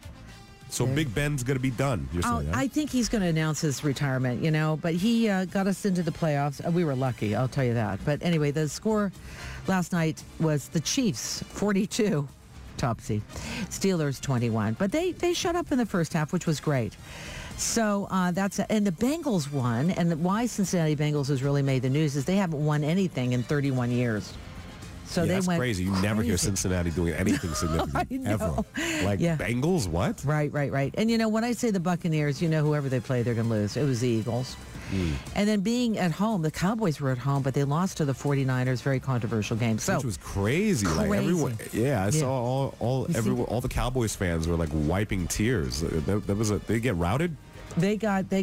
[SPEAKER 2] So Big Ben's going to be done, you're saying, huh?
[SPEAKER 3] I think he's going to announce his retirement, you know. But he got us into the playoffs. We were lucky, I'll tell you that. But anyway, the score last night was the Chiefs, 42. Topsy. Steelers 21. But they shut up in the first half, which was great. So and the Bengals won. And why Cincinnati Bengals has really made the news is they haven't won anything in 31 years. So they
[SPEAKER 2] that's
[SPEAKER 3] went
[SPEAKER 2] crazy. You never hear Cincinnati doing anything significant ever. Like Bengals, what?
[SPEAKER 3] Right. And you know, when I say the Buccaneers, you know, whoever they play, they're going to lose. It was the Eagles. And then being at home, the Cowboys were at home, but they lost to the 49ers. Very controversial game. So
[SPEAKER 2] which was crazy. Like everyone, I saw all the Cowboys fans were like wiping tears. They get routed.
[SPEAKER 3] They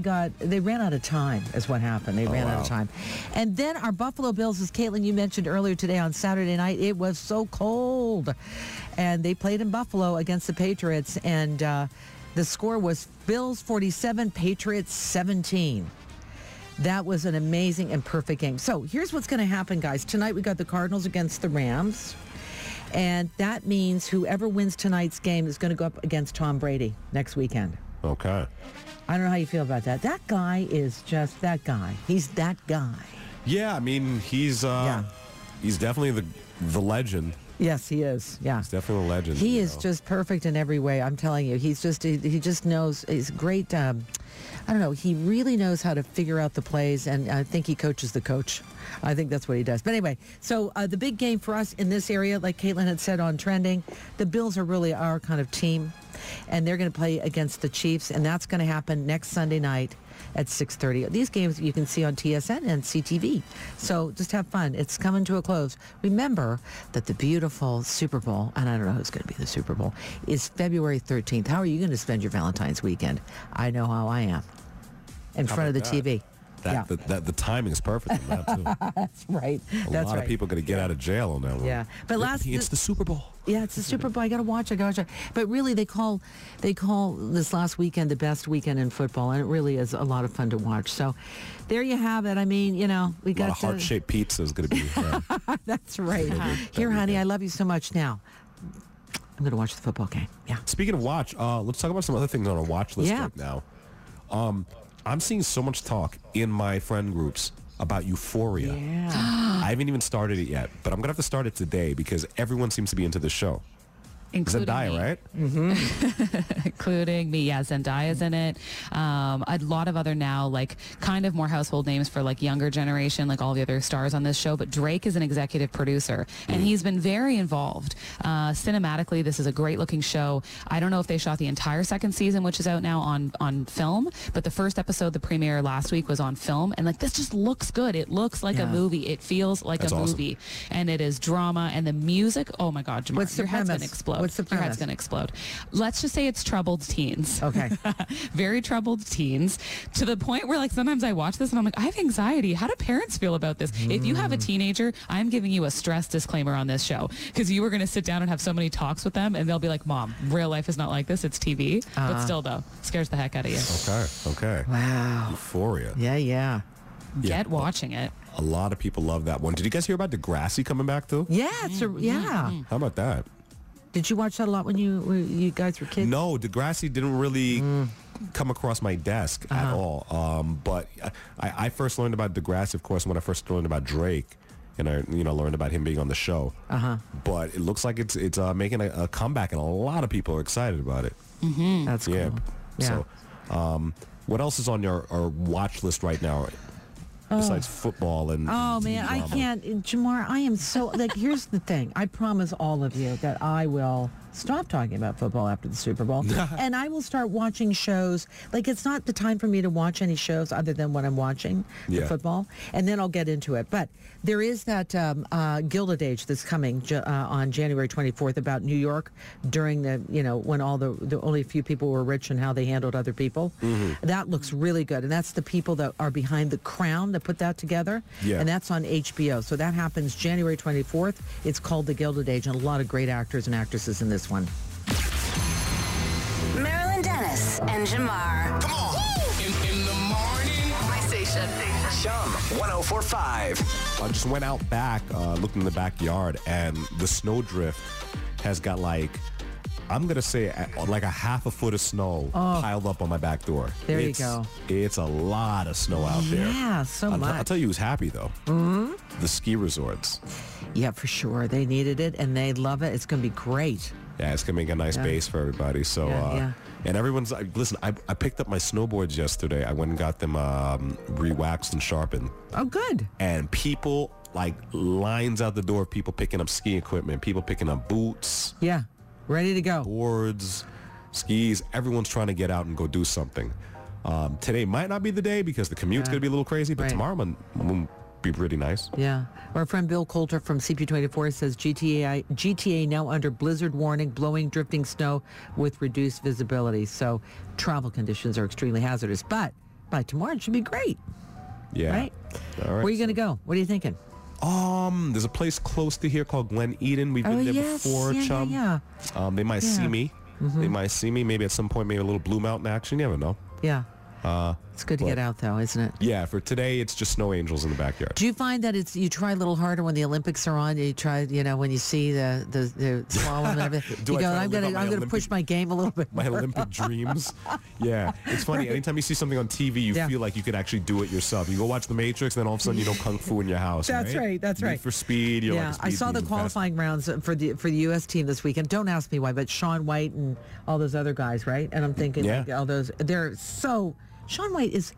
[SPEAKER 3] ran out of time is what happened. They ran out of time. And then our Buffalo Bills, as Caitlin, you mentioned earlier today on Saturday night, it was so cold. And they played in Buffalo against the Patriots. And the score was Bills 47, Patriots 17. That was an amazing and perfect game. So here's what's going to happen, guys. Tonight we got the Cardinals against the Rams. And that means whoever wins tonight's game is going to go up against Tom Brady next weekend.
[SPEAKER 2] Okay.
[SPEAKER 3] I don't know how you feel about that. That guy is just that guy. He's that guy.
[SPEAKER 2] Yeah, I mean, he's definitely the legend.
[SPEAKER 3] Yes, he is. Yeah.
[SPEAKER 2] He's definitely a legend.
[SPEAKER 3] He is just perfect in every way. I'm telling you. He just knows. He's great. I don't know. He really knows how to figure out the plays, and I think he coaches the coach. I think that's what he does. But anyway, so the big game for us in this area, like Caitlin had said on Trending, the Bills are really our kind of team, and they're going to play against the Chiefs, and that's going to happen next Sunday night at 6:30. These games you can see on TSN and CTV. So just have fun. It's coming to a close. Remember that the beautiful Super Bowl, and I don't know who's going to be the Super Bowl, is February 13th. How are you going to spend your Valentine's weekend? I know how I am. In front of the TV.
[SPEAKER 2] The timing is perfect on that, too.
[SPEAKER 3] That's right.
[SPEAKER 2] A lot of people going to get out of jail on that one.
[SPEAKER 3] Yeah. But
[SPEAKER 2] it's the Super Bowl.
[SPEAKER 3] Yeah, it's the Super Bowl. I got to watch it. But really, they call this last weekend the best weekend in football, and it really is a lot of fun to watch. So there you have it. I mean, you know, we got
[SPEAKER 2] a lot of heart-shaped pizza is going to be.
[SPEAKER 3] That's right. Here, honey, I love you so much now. I'm going to watch the football game. Yeah.
[SPEAKER 2] Speaking of watch, let's talk about some other things on our watch list right now. I'm seeing so much talk in my friend groups about Euphoria.
[SPEAKER 3] Yeah.
[SPEAKER 2] I haven't even started it yet, but I'm going to have to start it today because everyone seems to be into the show.
[SPEAKER 6] Including
[SPEAKER 2] Zendaya,
[SPEAKER 6] me.
[SPEAKER 2] right?
[SPEAKER 6] Including me. Yeah, Zendaya's in it. A lot of other now, like, kind of more household names for, like, younger generation, like all the other stars on this show. But Drake is an executive producer, and he's been very involved. Cinematically, this is a great-looking show. I don't know if they shot the entire second season, which is out now on film, but the first episode, the premiere last week, was on film, and, like, this just looks good. It looks like a movie. It feels like
[SPEAKER 2] That's
[SPEAKER 6] a
[SPEAKER 2] awesome.
[SPEAKER 6] movie, and it is drama, and the music, oh, my God, Jamar,
[SPEAKER 3] What's the
[SPEAKER 6] your head's going to
[SPEAKER 3] premise?
[SPEAKER 6] explode.
[SPEAKER 3] What's the
[SPEAKER 6] Your
[SPEAKER 3] premise?
[SPEAKER 6] head's going to explode. Let's just say it's troubled teens.
[SPEAKER 3] Okay.
[SPEAKER 6] Very troubled teens, to the point where, like, sometimes I watch this and I'm like, I have anxiety. How do parents feel about this? If you have a teenager, I'm giving you a stress disclaimer on this show, because you are going to sit down and have so many talks with them, and they'll be like, Mom, real life is not like this. It's TV. But still, though, scares the heck out of you.
[SPEAKER 2] Okay.
[SPEAKER 3] Wow.
[SPEAKER 2] Euphoria.
[SPEAKER 3] Yeah.
[SPEAKER 6] Get watching it.
[SPEAKER 2] A lot of people love that one. Did you guys hear about Degrassi coming back too?
[SPEAKER 3] Yeah, yeah.
[SPEAKER 2] How about that?
[SPEAKER 3] Did you watch that a lot when you guys were kids?
[SPEAKER 2] No, Degrassi didn't really come across my desk at all. But I first learned about Degrassi, of course, when I first learned about Drake, and I learned about him being on the show. But it looks like it's making a comeback, and a lot of people are excited about it.
[SPEAKER 3] That's cool.
[SPEAKER 2] Yeah.
[SPEAKER 3] Yeah.
[SPEAKER 2] So, what else is on your watch list right now? Besides football and
[SPEAKER 3] Oh man, I
[SPEAKER 2] drama?
[SPEAKER 3] can't, Jamar. I am so like. Here's the thing. I promise all of you that I will stop talking about football after the Super Bowl, and I will start watching shows. Like, it's not the time for me to watch any shows other than when I'm watching the football, and then I'll get into it. But there is that Gilded Age that's coming on January 24th about New York during the when all the only a few people were rich and how they handled other people. That looks really good, and that's the people that are behind The Crown that put that together.
[SPEAKER 2] Yeah.
[SPEAKER 3] And that's on HBO. So that happens January 24th. It's called The Gilded Age, and a lot of great actors and actresses in this one.
[SPEAKER 1] Marilyn Dennis and Jamar.
[SPEAKER 5] Come on.
[SPEAKER 8] In the morning.
[SPEAKER 1] My station.
[SPEAKER 5] Chum 1045.
[SPEAKER 2] I just went out back, looked in the backyard, and the snowdrift has got I'm going to say like a half a foot of snow piled up on my back door.
[SPEAKER 3] There you go.
[SPEAKER 2] It's a lot of snow out there.
[SPEAKER 3] Yeah, so much.
[SPEAKER 2] I'll tell you who's happy, though. Mm-hmm. The ski resorts.
[SPEAKER 3] Yeah, for sure. They needed it, and they love it. It's going to be great.
[SPEAKER 2] Yeah, it's going to make a nice base for everybody. So,
[SPEAKER 3] Yeah.
[SPEAKER 2] And everyone's like, listen, I picked up my snowboards yesterday. I went and got them re-waxed and sharpened.
[SPEAKER 3] Oh, good.
[SPEAKER 2] And people, lines out the door of people picking up ski equipment, people picking up boots,
[SPEAKER 3] Yeah, ready to go.
[SPEAKER 2] boards, skis. Everyone's trying to get out and go do something. Today might not be the day because the commute's going to be a little crazy, but
[SPEAKER 3] Right.
[SPEAKER 2] tomorrow will be pretty nice.
[SPEAKER 3] Yeah. Our friend Bill Coulter from CP24 says GTA now under blizzard warning, blowing, drifting snow with reduced visibility. So travel conditions are extremely hazardous. But by tomorrow, it should be great.
[SPEAKER 2] Yeah.
[SPEAKER 3] Right?
[SPEAKER 2] All right.
[SPEAKER 3] Where are you going to go? What are you thinking?
[SPEAKER 2] There's a place close to here called Glen Eden. We've been there before, Chum.
[SPEAKER 3] Yeah.
[SPEAKER 2] They might
[SPEAKER 3] Yeah.
[SPEAKER 2] see me. They might see me. Maybe at some point, maybe a little Blue Mountain action. You never know.
[SPEAKER 3] Yeah. It's good to get out, though, isn't it?
[SPEAKER 2] Yeah, for today, it's just snow angels in the backyard.
[SPEAKER 3] Do you find that you try a little harder when the Olympics are on? You try, when you see the slalom and everything.
[SPEAKER 2] Do
[SPEAKER 3] you
[SPEAKER 2] I
[SPEAKER 3] go,
[SPEAKER 2] try to
[SPEAKER 3] I'm
[SPEAKER 2] live out my
[SPEAKER 3] gonna
[SPEAKER 2] Olympic-
[SPEAKER 3] push my game a little bit
[SPEAKER 2] My
[SPEAKER 3] more.
[SPEAKER 2] Olympic dreams. Yeah. It's funny. Anytime you see something on TV, you feel like you could actually do it yourself. You go watch The Matrix, and then all of a sudden you know Kung Fu in your house.
[SPEAKER 3] That's right. That's right.
[SPEAKER 2] Need for Speed. You're
[SPEAKER 3] Yeah,
[SPEAKER 2] like a
[SPEAKER 3] I
[SPEAKER 2] speed
[SPEAKER 3] saw the
[SPEAKER 2] demon, fast.
[SPEAKER 3] qualifying rounds for the U.S. team this weekend. Don't ask me why, but Shaun White and all those other guys, right? And I'm thinking,
[SPEAKER 2] Yeah.
[SPEAKER 3] all those, Shaun White is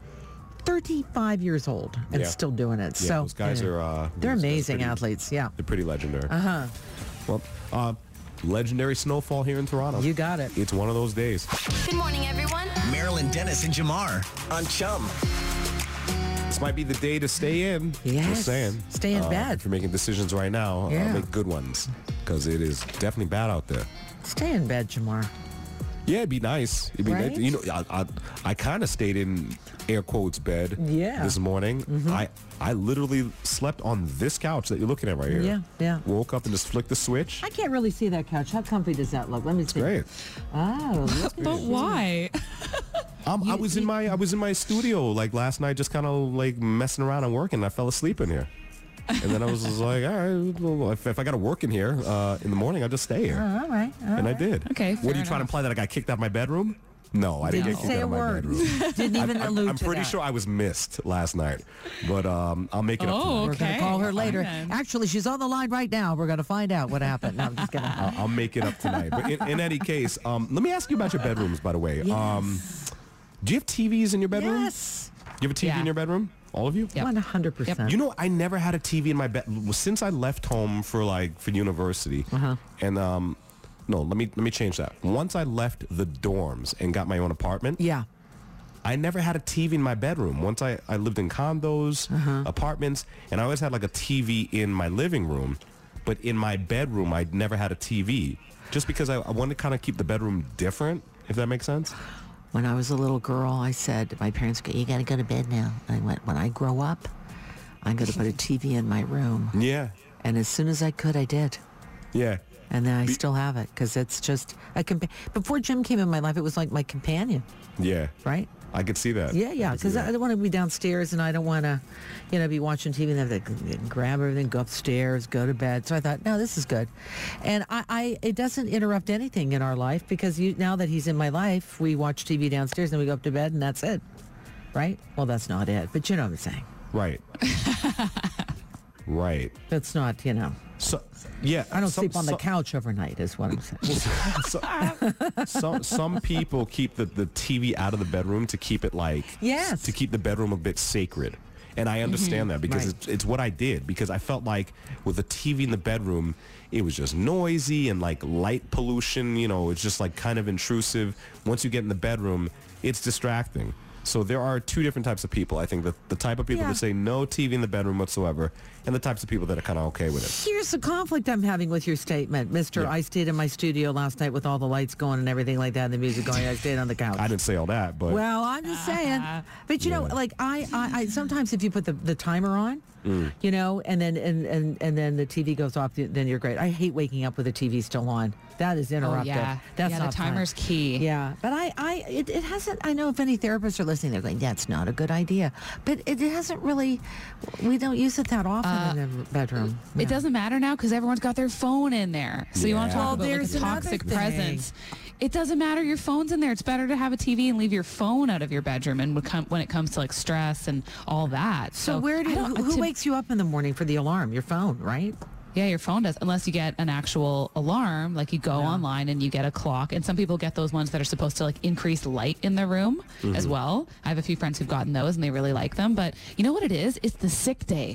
[SPEAKER 3] 35 years old and still doing it.
[SPEAKER 2] Yeah,
[SPEAKER 3] so
[SPEAKER 2] those guys are...
[SPEAKER 3] they're
[SPEAKER 2] those guys
[SPEAKER 3] amazing
[SPEAKER 2] pretty-
[SPEAKER 3] athletes. Yeah,
[SPEAKER 2] They're pretty legendary. Well, legendary snowfall here in Toronto.
[SPEAKER 3] you got it.
[SPEAKER 2] It's one of those days.
[SPEAKER 1] Good morning, everyone.
[SPEAKER 5] Marilyn Dennis and Jamar on Chum.
[SPEAKER 2] This might be the day to stay in.
[SPEAKER 3] Yes.
[SPEAKER 2] Just saying.
[SPEAKER 3] Stay in bed.
[SPEAKER 2] If you're making decisions right now,
[SPEAKER 3] Yeah.
[SPEAKER 2] make good ones. Because it is definitely bad out there.
[SPEAKER 3] Stay in bed, Jamar.
[SPEAKER 2] Yeah, it'd be nice. It'd be
[SPEAKER 3] Right?
[SPEAKER 2] nice. I kind of stayed in air quotes bed
[SPEAKER 3] Yeah.
[SPEAKER 2] this morning. I literally slept on this couch that you're looking at right here.
[SPEAKER 3] Yeah, yeah.
[SPEAKER 2] Woke up and just flicked the switch.
[SPEAKER 3] I can't really see that couch. How comfy does that look? Let me see.
[SPEAKER 2] Great.
[SPEAKER 3] Oh, look at
[SPEAKER 6] But why?
[SPEAKER 2] I was in my studio like last night, just kind of like messing around and working. I fell asleep in here. And then I was just like, all right, well, if I got to work in here in the morning, I'll just stay here.
[SPEAKER 3] all right.
[SPEAKER 2] And I did.
[SPEAKER 6] Okay,
[SPEAKER 2] What
[SPEAKER 6] fair
[SPEAKER 2] are you trying to
[SPEAKER 6] enough.
[SPEAKER 2] imply that I got kicked out of my bedroom? No, I didn't
[SPEAKER 3] Didn't
[SPEAKER 2] get kicked
[SPEAKER 3] say
[SPEAKER 2] out
[SPEAKER 3] a
[SPEAKER 2] of my
[SPEAKER 3] word.
[SPEAKER 2] bedroom.
[SPEAKER 3] Didn't even allude
[SPEAKER 2] I'm
[SPEAKER 3] to
[SPEAKER 2] pretty
[SPEAKER 3] that.
[SPEAKER 2] sure I was missed last night, but I'll make it up tonight.
[SPEAKER 3] We're going to call her later.
[SPEAKER 6] Fine.
[SPEAKER 3] Actually, she's on the line right now. We're going to find out what happened. No, I'm just kidding.
[SPEAKER 2] I'll make it up tonight. But in any case, let me ask you about your bedrooms, by the way.
[SPEAKER 3] Yes.
[SPEAKER 2] Do you have TVs in your bedroom?
[SPEAKER 3] Yes.
[SPEAKER 2] You have a TV
[SPEAKER 6] Yeah.
[SPEAKER 2] in your bedroom? All of you?
[SPEAKER 6] Yep.
[SPEAKER 3] 100%.
[SPEAKER 2] You know, I never had a TV in my bed since I left home for university. And no, let me change that. Once I left the dorms and got my own apartment,
[SPEAKER 3] Yeah.
[SPEAKER 2] I never had a TV in my bedroom. Once I lived in condos, apartments, and I always had like a TV in my living room, but in my bedroom I never had a TV, just because I wanted to kind of keep the bedroom different, if that makes sense.
[SPEAKER 3] When I was a little girl, I said, my parents go, you got to go to bed now. And I went, when I grow up, I'm going to put a TV in my room.
[SPEAKER 2] Yeah,
[SPEAKER 3] And as soon as I could, I did.
[SPEAKER 2] yeah.
[SPEAKER 3] And then I still have it because it's just a before Jim came in my life, it was like my companion,
[SPEAKER 2] Yeah,
[SPEAKER 3] right?
[SPEAKER 2] I could see that.
[SPEAKER 3] Yeah, yeah.
[SPEAKER 2] I could see
[SPEAKER 3] Because
[SPEAKER 2] that.
[SPEAKER 3] I don't want to be downstairs and I don't want to, be watching TV and have to grab everything, go upstairs, go to bed. So I thought, no, this is good. And it doesn't interrupt anything in our life because now that he's in my life, we watch TV downstairs and we go up to bed and that's it, right? Well, that's not it, but you know what I'm saying.
[SPEAKER 2] Right. Right.
[SPEAKER 3] That's not,
[SPEAKER 2] So, yeah.
[SPEAKER 3] I don't sleep on the couch overnight is what I'm saying.
[SPEAKER 2] Some people keep the TV out of the bedroom to keep it
[SPEAKER 3] Yes.
[SPEAKER 2] to keep the bedroom a bit sacred. And I understand that because
[SPEAKER 3] Right.
[SPEAKER 2] it's what I did, because I felt like with the TV in the bedroom, it was just noisy and like light pollution, it's just like kind of intrusive. Once you get in the bedroom, it's distracting. So there are two different types of people. I think the type of people
[SPEAKER 3] Yeah.
[SPEAKER 2] that say no TV in the bedroom whatsoever, and the types of people that are kind of okay with it.
[SPEAKER 3] Here's the conflict I'm having with your statement, Mr.
[SPEAKER 2] Yeah.
[SPEAKER 3] I stayed in my studio last night with all the lights going and everything like that and the music going. I stayed on the couch.
[SPEAKER 2] I didn't say all that, but
[SPEAKER 3] Well, I'm just saying. But you know, like I sometimes if you put the timer on, and then and then the TV goes off, then you're great. I hate waking up with the TV still on. That is interruptive. That's
[SPEAKER 6] the
[SPEAKER 3] not fun.
[SPEAKER 6] timer's key.
[SPEAKER 3] Yeah, but it hasn't. I know if any therapists are listening, they're going, "That's not a good idea." But it hasn't really. We don't use it that often in the bedroom.
[SPEAKER 6] It doesn't matter now because everyone's got their phone in there. So you want to
[SPEAKER 2] Yeah.
[SPEAKER 6] talk
[SPEAKER 3] Well,
[SPEAKER 6] about like
[SPEAKER 3] there's
[SPEAKER 6] a
[SPEAKER 3] another
[SPEAKER 6] toxic
[SPEAKER 3] thing.
[SPEAKER 6] presence. It doesn't matter. Your phone's in there. It's better to have a TV and leave your phone out of your bedroom. And when it comes to like stress and all that.
[SPEAKER 3] So where do who wakes you up in the morning for the alarm? Your phone, right?
[SPEAKER 6] Yeah, your phone does, unless you get an actual alarm, like you go online and you get a clock. And some people get those ones that are supposed to like increase light in the room as well. I have a few friends who've gotten those and they really like them. But you know what it is? It's the sick day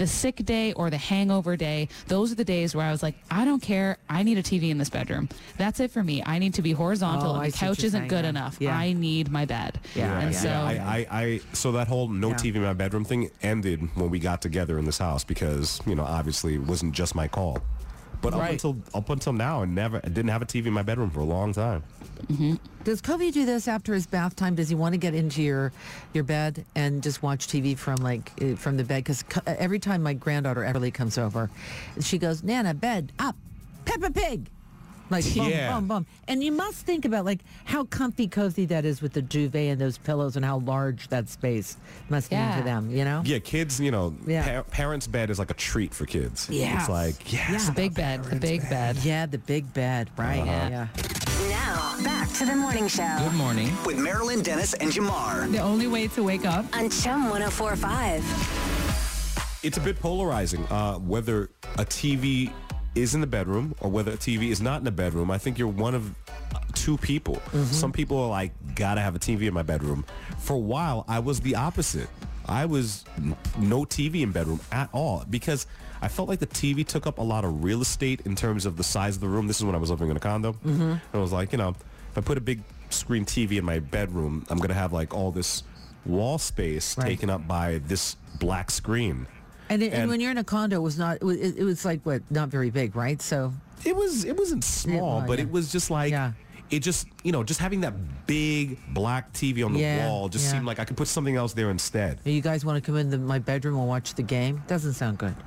[SPEAKER 6] or the hangover day. Those are the days where I was like, I don't care. I need a TV in this bedroom. That's it for me. I need to be horizontal
[SPEAKER 3] Oh,
[SPEAKER 6] and
[SPEAKER 3] I
[SPEAKER 6] the
[SPEAKER 3] see what
[SPEAKER 6] couch
[SPEAKER 3] you're
[SPEAKER 6] isn't
[SPEAKER 3] saying
[SPEAKER 6] good
[SPEAKER 3] now.
[SPEAKER 6] enough.
[SPEAKER 3] Yeah.
[SPEAKER 6] I need my bed.
[SPEAKER 3] Yeah,
[SPEAKER 6] And
[SPEAKER 3] yeah.
[SPEAKER 6] so
[SPEAKER 2] I so that whole no
[SPEAKER 3] Yeah.
[SPEAKER 2] TV in my bedroom thing ended when we got together in this house because obviously it wasn't just my call. But
[SPEAKER 3] Right.
[SPEAKER 2] up until now, I didn't have a TV in my bedroom for a long time.
[SPEAKER 3] Does Kobe do this after his bath time? Does he want to get into your bed and just watch TV from the bed? Because every time my granddaughter Everly comes over, she goes, Nana, bed up, Peppa Pig. Like boom,
[SPEAKER 2] Yeah.
[SPEAKER 3] boom, boom. And you must think about like how comfy, cozy that is with the duvet and those pillows and how large that space must mean
[SPEAKER 6] Yeah.
[SPEAKER 3] to them,
[SPEAKER 2] Yeah, kids,
[SPEAKER 3] Yeah.
[SPEAKER 2] parents' bed is like a treat for kids.
[SPEAKER 3] Yes.
[SPEAKER 2] It's like, yes.
[SPEAKER 6] the big bed, the big bed.
[SPEAKER 3] Yeah, the big bed, right? Yeah.
[SPEAKER 1] Now, back to the morning show
[SPEAKER 5] Good morning. With Marilyn Dennis and Jamar.
[SPEAKER 6] The only way to wake up.
[SPEAKER 1] on Chum 104.5.
[SPEAKER 2] It's a bit polarizing whether a TV is in the bedroom or whether a TV is not in the bedroom. I think you're one of two people. Some people are like, gotta have a TV in my bedroom. For a while, I was the opposite. I was no TV in bedroom at all because I felt like the TV took up a lot of real estate in terms of the size of the room. This is when I was living in a condo. And I was like, if I put a big screen TV in my bedroom, I'm going to have like all this wall space
[SPEAKER 3] Right.
[SPEAKER 2] taken up by this black screen.
[SPEAKER 3] And
[SPEAKER 2] And-
[SPEAKER 3] when you're in a condo, it was like what, not very big, right? So
[SPEAKER 2] It wasn't small,
[SPEAKER 3] well,
[SPEAKER 2] but
[SPEAKER 3] yeah.
[SPEAKER 2] it was just like
[SPEAKER 3] Yeah.
[SPEAKER 2] it just just having that big black TV on the
[SPEAKER 3] Yeah,
[SPEAKER 2] wall just
[SPEAKER 3] yeah.
[SPEAKER 2] seemed like I could put something else there instead.
[SPEAKER 3] you guys want to come into my bedroom and watch the game? Doesn't sound good.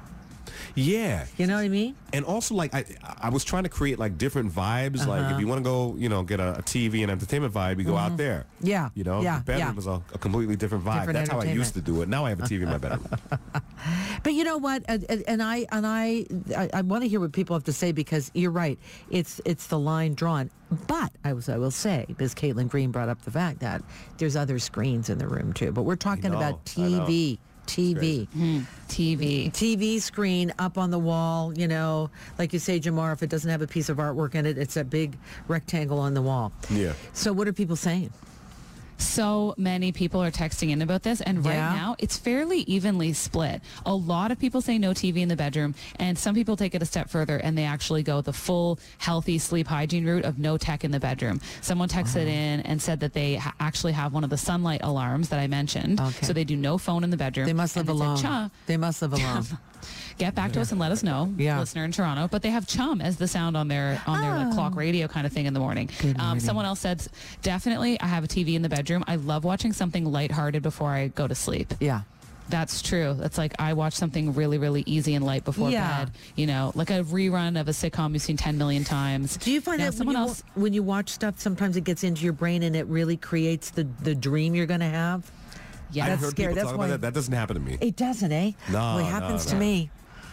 [SPEAKER 2] Yeah.
[SPEAKER 3] You know what I mean?
[SPEAKER 2] And also, like, I was trying to create, like, different vibes. Like, if you want to go, get a TV and entertainment vibe, you go out there.
[SPEAKER 3] Yeah.
[SPEAKER 2] The bedroom is a completely different vibe.
[SPEAKER 3] Different
[SPEAKER 2] That's how I used to do it. Now I have a TV in my bedroom.
[SPEAKER 3] But you know what? And I want to hear what people have to say, because you're right. It's the line drawn. But I will say, because Caitlin Green brought up the fact that there's other screens in the room too. But we're talking about TV. TV screen up on the wall, like you say, Jamar, if it doesn't have a piece of artwork in it, it's a big rectangle on the wall.
[SPEAKER 2] Yeah.
[SPEAKER 3] So what are people saying?
[SPEAKER 6] So many people are texting in about this, and right now it's fairly evenly split. A lot of people say no TV in the bedroom, and some people take it a step further and they actually go the full healthy sleep hygiene route of no tech in the bedroom. Someone texted in and said that they actually have one of the sunlight alarms that I mentioned, so they do no phone in the bedroom.
[SPEAKER 3] They must live alone. They must live alone.
[SPEAKER 6] Get back to us and let us know, listener in Toronto. But they have Chum as the sound on their like, clock radio kind of thing in the morning. Someone else said, definitely, I have a TV in the bedroom. I love watching something lighthearted before I go to sleep.
[SPEAKER 3] Yeah.
[SPEAKER 6] That's true. That's like, I watch something really, really easy and light before bed. Like a rerun of a sitcom you've seen 10 million times.
[SPEAKER 3] Do you find that when you watch stuff, sometimes it gets into your brain and it really creates the dream you're going to have?
[SPEAKER 6] Yeah,
[SPEAKER 2] I've
[SPEAKER 6] that's
[SPEAKER 2] heard
[SPEAKER 6] scary.
[SPEAKER 2] people talk about that. That doesn't happen to me.
[SPEAKER 3] It doesn't, eh?
[SPEAKER 2] No,
[SPEAKER 3] it happens to me.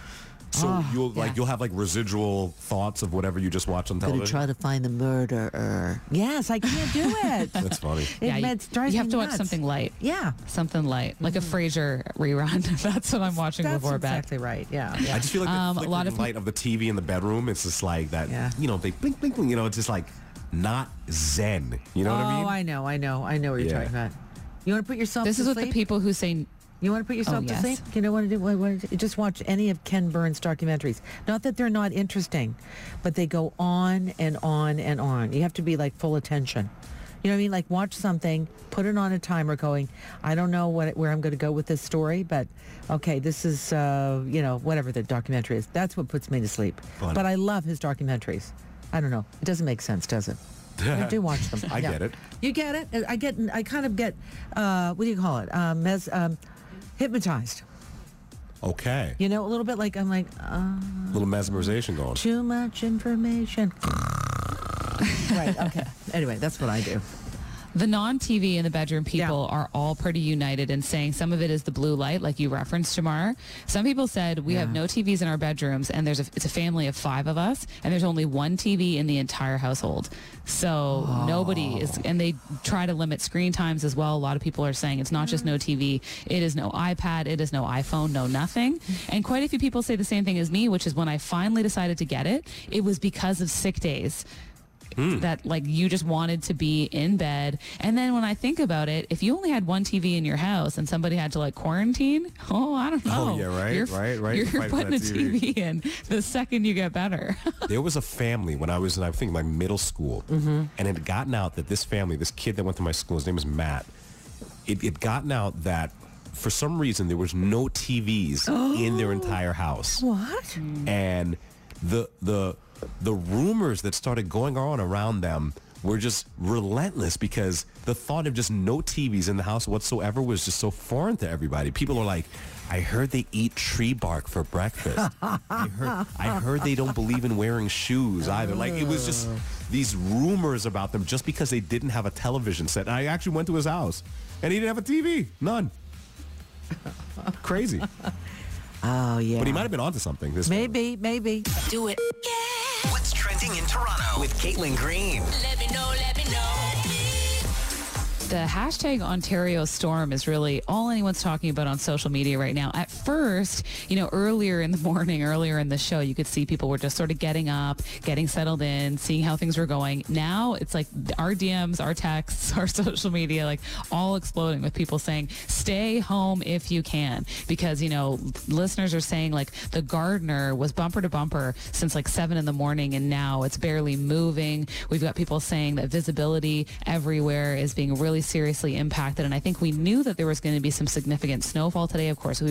[SPEAKER 2] So you'll have like residual thoughts of whatever you just watched on television.
[SPEAKER 3] Gonna try to find the murderer. Yes, I can't do it.
[SPEAKER 2] That's funny.
[SPEAKER 6] You have to watch something light.
[SPEAKER 3] Yeah,
[SPEAKER 6] something light, like a Frasier rerun. That's what I'm watching before bed.
[SPEAKER 3] Exactly right. Yeah.
[SPEAKER 2] I just feel like the flickering light of the TV in the bedroom. It's just like that.
[SPEAKER 3] Yeah.
[SPEAKER 2] They blink, blink, blink. It's just like not zen. You know what I mean?
[SPEAKER 3] Oh, I know what you're talking about. You want to put yourself.
[SPEAKER 6] This
[SPEAKER 3] to
[SPEAKER 6] is
[SPEAKER 3] sleep?
[SPEAKER 6] what the people who say.
[SPEAKER 3] You want to put yourself to sleep? You know what to do? Just watch any of Ken Burns' documentaries. Not that they're not interesting, but they go on and on and on. You have to be like full attention. You know what I mean? Like watch something, put it on a timer going, I don't know where I'm going to go with this story, but okay, this is, whatever the documentary is. That's what puts me to sleep.
[SPEAKER 2] Fun.
[SPEAKER 3] But I love his documentaries. I don't know. It doesn't make sense, does it? I do watch them.
[SPEAKER 2] I get it.
[SPEAKER 3] You get it? I kind of get, what do you call it? Hypnotized.
[SPEAKER 2] Okay.
[SPEAKER 3] A little bit like I'm like,
[SPEAKER 2] a little mesmerization going.
[SPEAKER 3] Too much information. Right. Okay. Anyway, that's what I do.
[SPEAKER 6] The non-TV in the bedroom people are all pretty united in saying some of it is the blue light, like you referenced, Jamar. Some people said we have no TVs in our bedrooms, and it's a family of 5 of us, and there's only one TV in the entire household. So nobody is, and they try to limit screen times as well. A lot of people are saying it's not just no TV, it is no iPad, it is no iPhone, no nothing. And quite a few people say the same thing as me, which is when I finally decided to get it, it was because of sick days. That like you just wanted to be in bed. And then when I think about it, if you only had one TV in your house and somebody had to like quarantine, I don't know.
[SPEAKER 2] Oh yeah, right. You're
[SPEAKER 6] putting a TV in the second you get better.
[SPEAKER 2] There was a family when I was in, I think, like middle school, and it had gotten out that this kid that went to my school, his name was Matt. It gotten out that for some reason there was no TVs in their entire house.
[SPEAKER 3] What?
[SPEAKER 2] And the rumors that started going on around them were just relentless, because the thought of just no TVs in the house whatsoever was just so foreign to everybody. People are like, I heard they eat tree bark for breakfast. I heard they don't believe in wearing shoes either. Like, it was just these rumors about them just because they didn't have a television set. And I actually went to his house and he didn't have a TV. None. Crazy.
[SPEAKER 3] Oh, yeah.
[SPEAKER 2] But he might have been onto something.
[SPEAKER 3] Maybe.
[SPEAKER 1] Do it. Yeah.
[SPEAKER 5] What's trending in Toronto with Caitlin Green?
[SPEAKER 1] Let me know.
[SPEAKER 6] The hashtag Ontario Storm is really all anyone's talking about on social media right now. At first, earlier in the morning, earlier in the show, you could see people were just sort of getting up, getting settled in, seeing how things were going. Now it's like our DMs, our texts, our social media, like all exploding with people saying, stay home if you can. Because, listeners are saying like the Gardner was bumper to bumper since like 7 a.m, and now it's barely moving. We've got people saying that visibility everywhere is being really seriously impacted, and I think we knew that there was going to be some significant snowfall today. Of course, we were being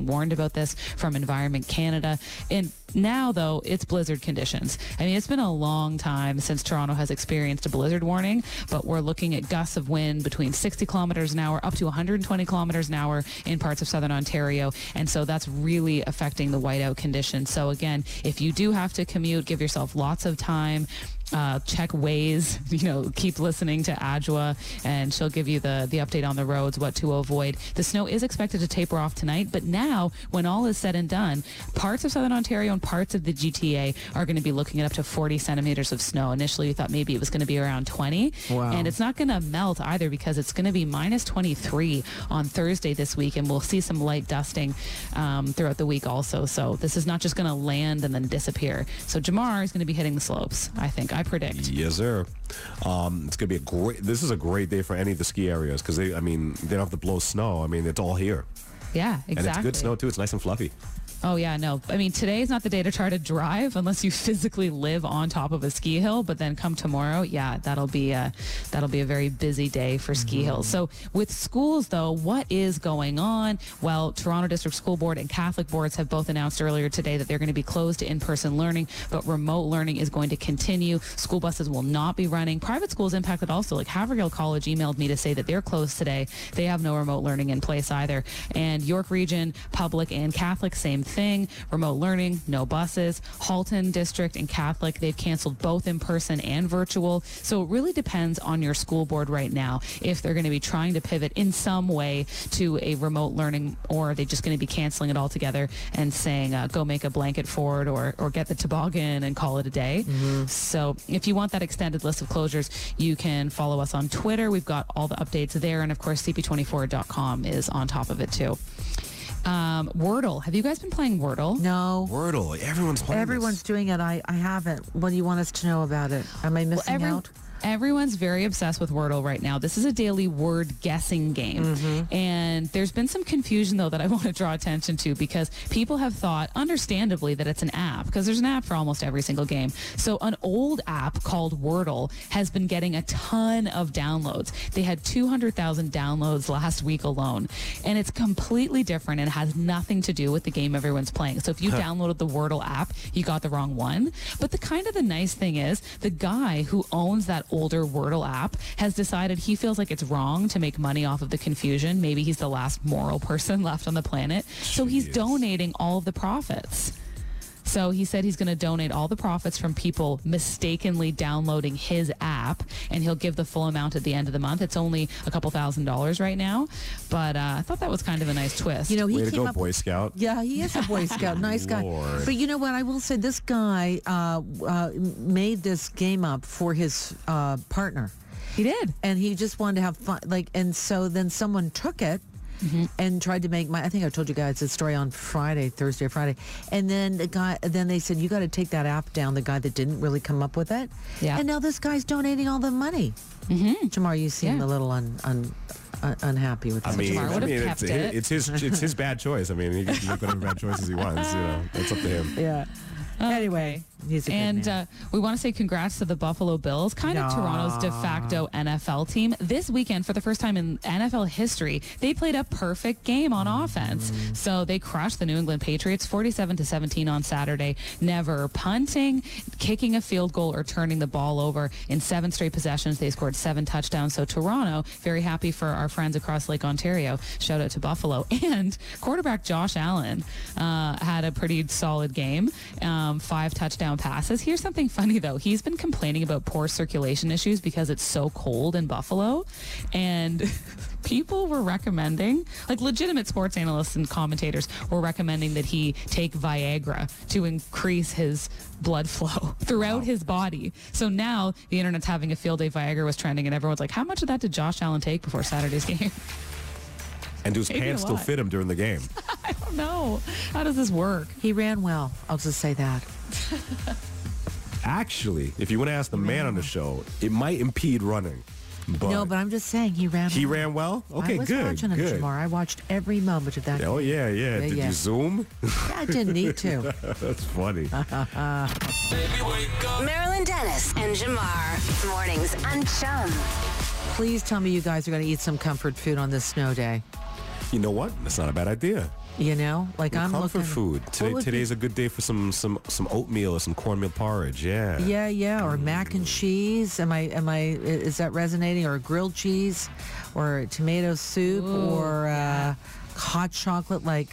[SPEAKER 6] warned about this from Environment Canada. And now, though, it's blizzard conditions. I mean, it's been a long time since Toronto has experienced a blizzard warning, but we're looking at gusts of wind between 60 kilometers an hour up to 120 kilometers an hour in parts of southern Ontario. And so that's really affecting the whiteout conditions. So again, if you do have to commute, give yourself lots of time. Check Waze, keep listening to Adjoa, and she'll give you the update on the roads, what to avoid. The snow is expected to taper off tonight, but now, when all is said and done, parts of southern Ontario and parts of the GTA are going to be looking at up to 40 centimeters of snow. Initially, we thought maybe it was going to be around 20, and it's not going to melt either because it's going to be minus 23 on Thursday this week, and we'll see some light dusting throughout the week also. So this is not just going to land and then disappear. So Jamar is going to be hitting the slopes, I think. I predict.
[SPEAKER 2] Yes, sir. It's going to be this is a great day for any of the ski areas because they don't have to blow snow. I mean, it's all here.
[SPEAKER 6] Yeah, exactly.
[SPEAKER 2] And it's good snow too. It's nice and fluffy.
[SPEAKER 6] Oh, yeah, no. I mean, today is not the day to try to drive unless you physically live on top of a ski hill. But then come tomorrow, yeah, that'll be a very busy day for ski hills. So with schools, though, what is going on? Well, Toronto District School Board and Catholic boards have both announced earlier today that they're going to be closed to in-person learning, but remote learning is going to continue. School buses will not be running. Private schools impacted also. Like Haverhill College emailed me to say that they're closed today. They have no remote learning in place either. And York Region, Public and Catholic, same thing. Remote learning, no buses. Halton District and Catholic, they've canceled both in person and virtual. So it really depends on your school board right now if they're going to be trying to pivot in some way to a remote learning, or are they just going to be canceling it altogether and saying go make a blanket fort or get the toboggan and call it a day. So if you want that extended list of closures, you can follow us on Twitter. We've got all the updates there, and of course cp24.com is on top of it too. Wordle. Have you guys been playing Wordle?
[SPEAKER 3] No.
[SPEAKER 2] Wordle. Everyone's playing
[SPEAKER 3] Everyone's doing it. I haven't. What do you want us to know about it? Am I missing out?
[SPEAKER 6] Everyone's very obsessed with Wordle right now. This is a daily word guessing game. And there's been some confusion, though, that I want to draw attention to because people have thought, understandably, that it's an app because there's an app for almost every single game. So an old app called Wordle has been getting a ton of downloads. They had 200,000 downloads last week alone. And it's completely different and has nothing to do with the game everyone's playing. So if you downloaded the Wordle app, you got the wrong one. But the nice thing is the guy who owns that older Wordle app has decided he feels like it's wrong to make money off of the confusion. Maybe he's the last moral person left on the planet. So he's donating all of the profits. So he said he's going to donate all the profits from people mistakenly downloading his app, and he'll give the full amount at the end of the month. It's only a couple $1,000s right now, but I thought that was kind of a nice twist.
[SPEAKER 3] He
[SPEAKER 2] Way to
[SPEAKER 3] came
[SPEAKER 2] go,
[SPEAKER 3] up
[SPEAKER 2] Boy Scout.
[SPEAKER 3] Yeah, he is a Boy Scout. Nice guy.
[SPEAKER 2] Lord.
[SPEAKER 3] But you know what? I will say this guy made this game up for his partner.
[SPEAKER 6] He did.
[SPEAKER 3] And he just wanted to have fun. And so then someone took it and tried to make I think I told you guys the story on Thursday or Friday. And then they said, you got to take that app down, the guy that didn't really come up with it. Yeah. And now this guy's donating all the money. Jamar, you seem a little unhappy with that.
[SPEAKER 2] It's his bad choice. I mean, he can make whatever bad choices he wants. It's up to him.
[SPEAKER 3] Yeah. Anyway, he's a good man.
[SPEAKER 6] We want to say congrats to the Buffalo Bills, kind of Toronto's de facto NFL team. This weekend, for the first time in NFL history, they played a perfect game on offense. So they crushed the New England Patriots 47-17 on Saturday, never punting, kicking a field goal, or turning the ball over. In 7 straight possessions, they scored 7 touchdowns. So Toronto, very happy for our friends across Lake Ontario. Shout out to Buffalo. And quarterback Josh Allen had a pretty solid game. 5 touchdown passes. Here's something funny, though. He's been complaining about poor circulation issues because it's so cold in Buffalo. And people were recommending, like legitimate sports analysts and commentators were recommending that he take Viagra to increase his blood flow throughout his body. So now the internet's having a field day. Viagra was trending and everyone's like, how much of that did Josh Allen take before Saturday's game?
[SPEAKER 2] And do his pants still fit him during the game?
[SPEAKER 6] I don't know. How does this work?
[SPEAKER 3] He ran well. I'll just say that.
[SPEAKER 2] Actually, if you want to ask the man on the show, it might impede running.
[SPEAKER 3] No, but I'm just saying he ran well.
[SPEAKER 2] He ran well? Okay,
[SPEAKER 3] I was
[SPEAKER 2] good.
[SPEAKER 3] watching him, Jamar. I watched every moment of that.
[SPEAKER 2] Oh, yeah. Did you zoom?
[SPEAKER 3] I didn't need to.
[SPEAKER 2] That's funny.
[SPEAKER 1] Marilyn Dennis and Jamar. Mornings on Chum.
[SPEAKER 3] Please tell me you guys are going to eat some comfort food on this snow day.
[SPEAKER 2] You know what? That's not a bad idea.
[SPEAKER 3] You know, like I'm
[SPEAKER 2] comfort
[SPEAKER 3] looking
[SPEAKER 2] food. Today's a good day for some oatmeal or some cornmeal porridge. Yeah.
[SPEAKER 3] Yeah. Or mac and cheese. Is that resonating? Or grilled cheese, or tomato soup, or hot chocolate? Like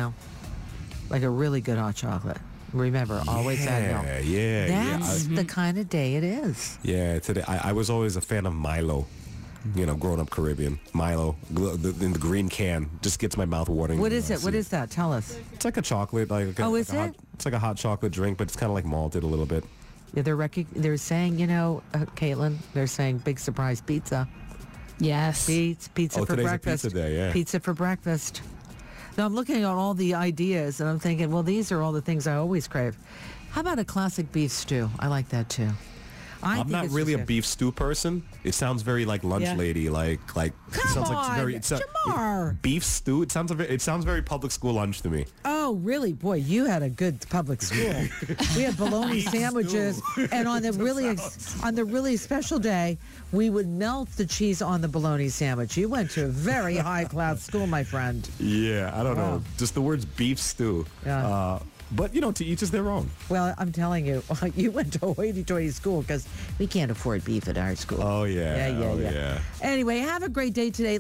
[SPEAKER 3] like a really good hot chocolate. Remember, always add milk.
[SPEAKER 2] Yeah.
[SPEAKER 3] That's the kind of day it is.
[SPEAKER 2] Yeah. Today, I was always a fan of Milo. Growing up Caribbean, Milo in the green can just gets my mouth watering.
[SPEAKER 3] What is it? What is that? Tell us.
[SPEAKER 2] It's like a chocolate. It's like a hot chocolate drink, but it's kind of like malted a little bit.
[SPEAKER 3] Yeah, they're saying, Caitlin, they're saying big surprise pizza.
[SPEAKER 6] Yes.
[SPEAKER 3] Pizza for breakfast.
[SPEAKER 2] Pizza day, yeah.
[SPEAKER 3] Pizza for breakfast. Now I'm looking at all the ideas and I'm thinking, well, these are all the things I always crave. How about a classic beef stew? I like that too.
[SPEAKER 2] I'm not really a beef stew person. It sounds very like lunch lady, like.
[SPEAKER 3] Come
[SPEAKER 2] it sounds
[SPEAKER 3] on,
[SPEAKER 2] like very,
[SPEAKER 3] Jamar.
[SPEAKER 2] Beef stew. It sounds very public school lunch to me.
[SPEAKER 3] Oh, really? Boy, you had a good public school. We had bologna sandwiches, and on the really special day, we would melt the cheese on the bologna sandwich. You went to a very high class school, my friend.
[SPEAKER 2] Yeah, I don't know. Just the words beef stew.
[SPEAKER 3] Yeah.
[SPEAKER 2] But, to each is their own.
[SPEAKER 3] Well, I'm telling you, you went to a hoity-toity school because we can't afford beef at our school.
[SPEAKER 2] Oh, yeah. Yeah.
[SPEAKER 3] Anyway, have a great day today.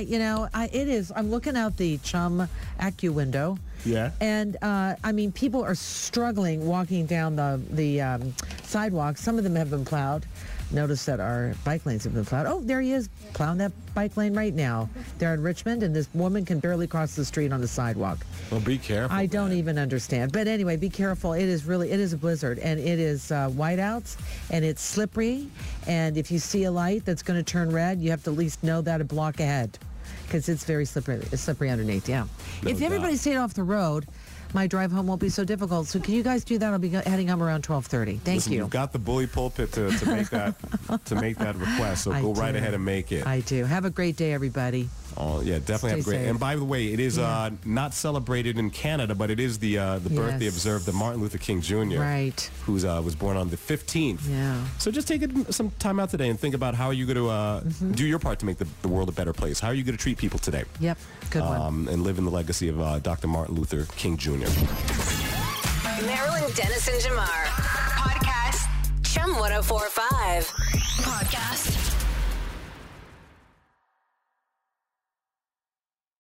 [SPEAKER 3] It is. I'm looking out the Chum Accu window.
[SPEAKER 2] Yeah.
[SPEAKER 3] And, people are struggling walking down the sidewalk. Some of them have been plowed. Notice that our bike lanes have been plowed. Oh, there he is, plowing that bike lane right now. They're in Richmond, and this woman can barely cross the street on the sidewalk.
[SPEAKER 2] Well, be careful.
[SPEAKER 3] I don't even understand. But anyway, be careful. It is a blizzard, and it is whiteouts, and it's slippery. And if you see a light that's going to turn red, you have to at least know that a block ahead, because it's very slippery. It's slippery underneath, yeah. If everybody stayed off the road, my drive home won't be so difficult. So can you guys do that? I'll be heading home around 12:30. Thank you.
[SPEAKER 2] You've got the bully pulpit to make that request. So go right ahead and make it.
[SPEAKER 3] I do. Have a great day, everybody.
[SPEAKER 2] Oh yeah, definitely have a great.
[SPEAKER 3] Safe.
[SPEAKER 2] And by the way, it is not celebrated in Canada, but it is the birthday observed of Martin Luther King Jr.
[SPEAKER 3] Right.
[SPEAKER 2] Who was born on the 15th.
[SPEAKER 3] Yeah.
[SPEAKER 2] So just take some time out today and think about how you're going to do your part to make the world a better place. How are you going to treat people today?
[SPEAKER 3] Yep. Good one.
[SPEAKER 2] And live in the legacy of Dr. Martin Luther King Jr.
[SPEAKER 1] Marilyn Dennis and Jamar. Podcast. Chum 1045. Podcast.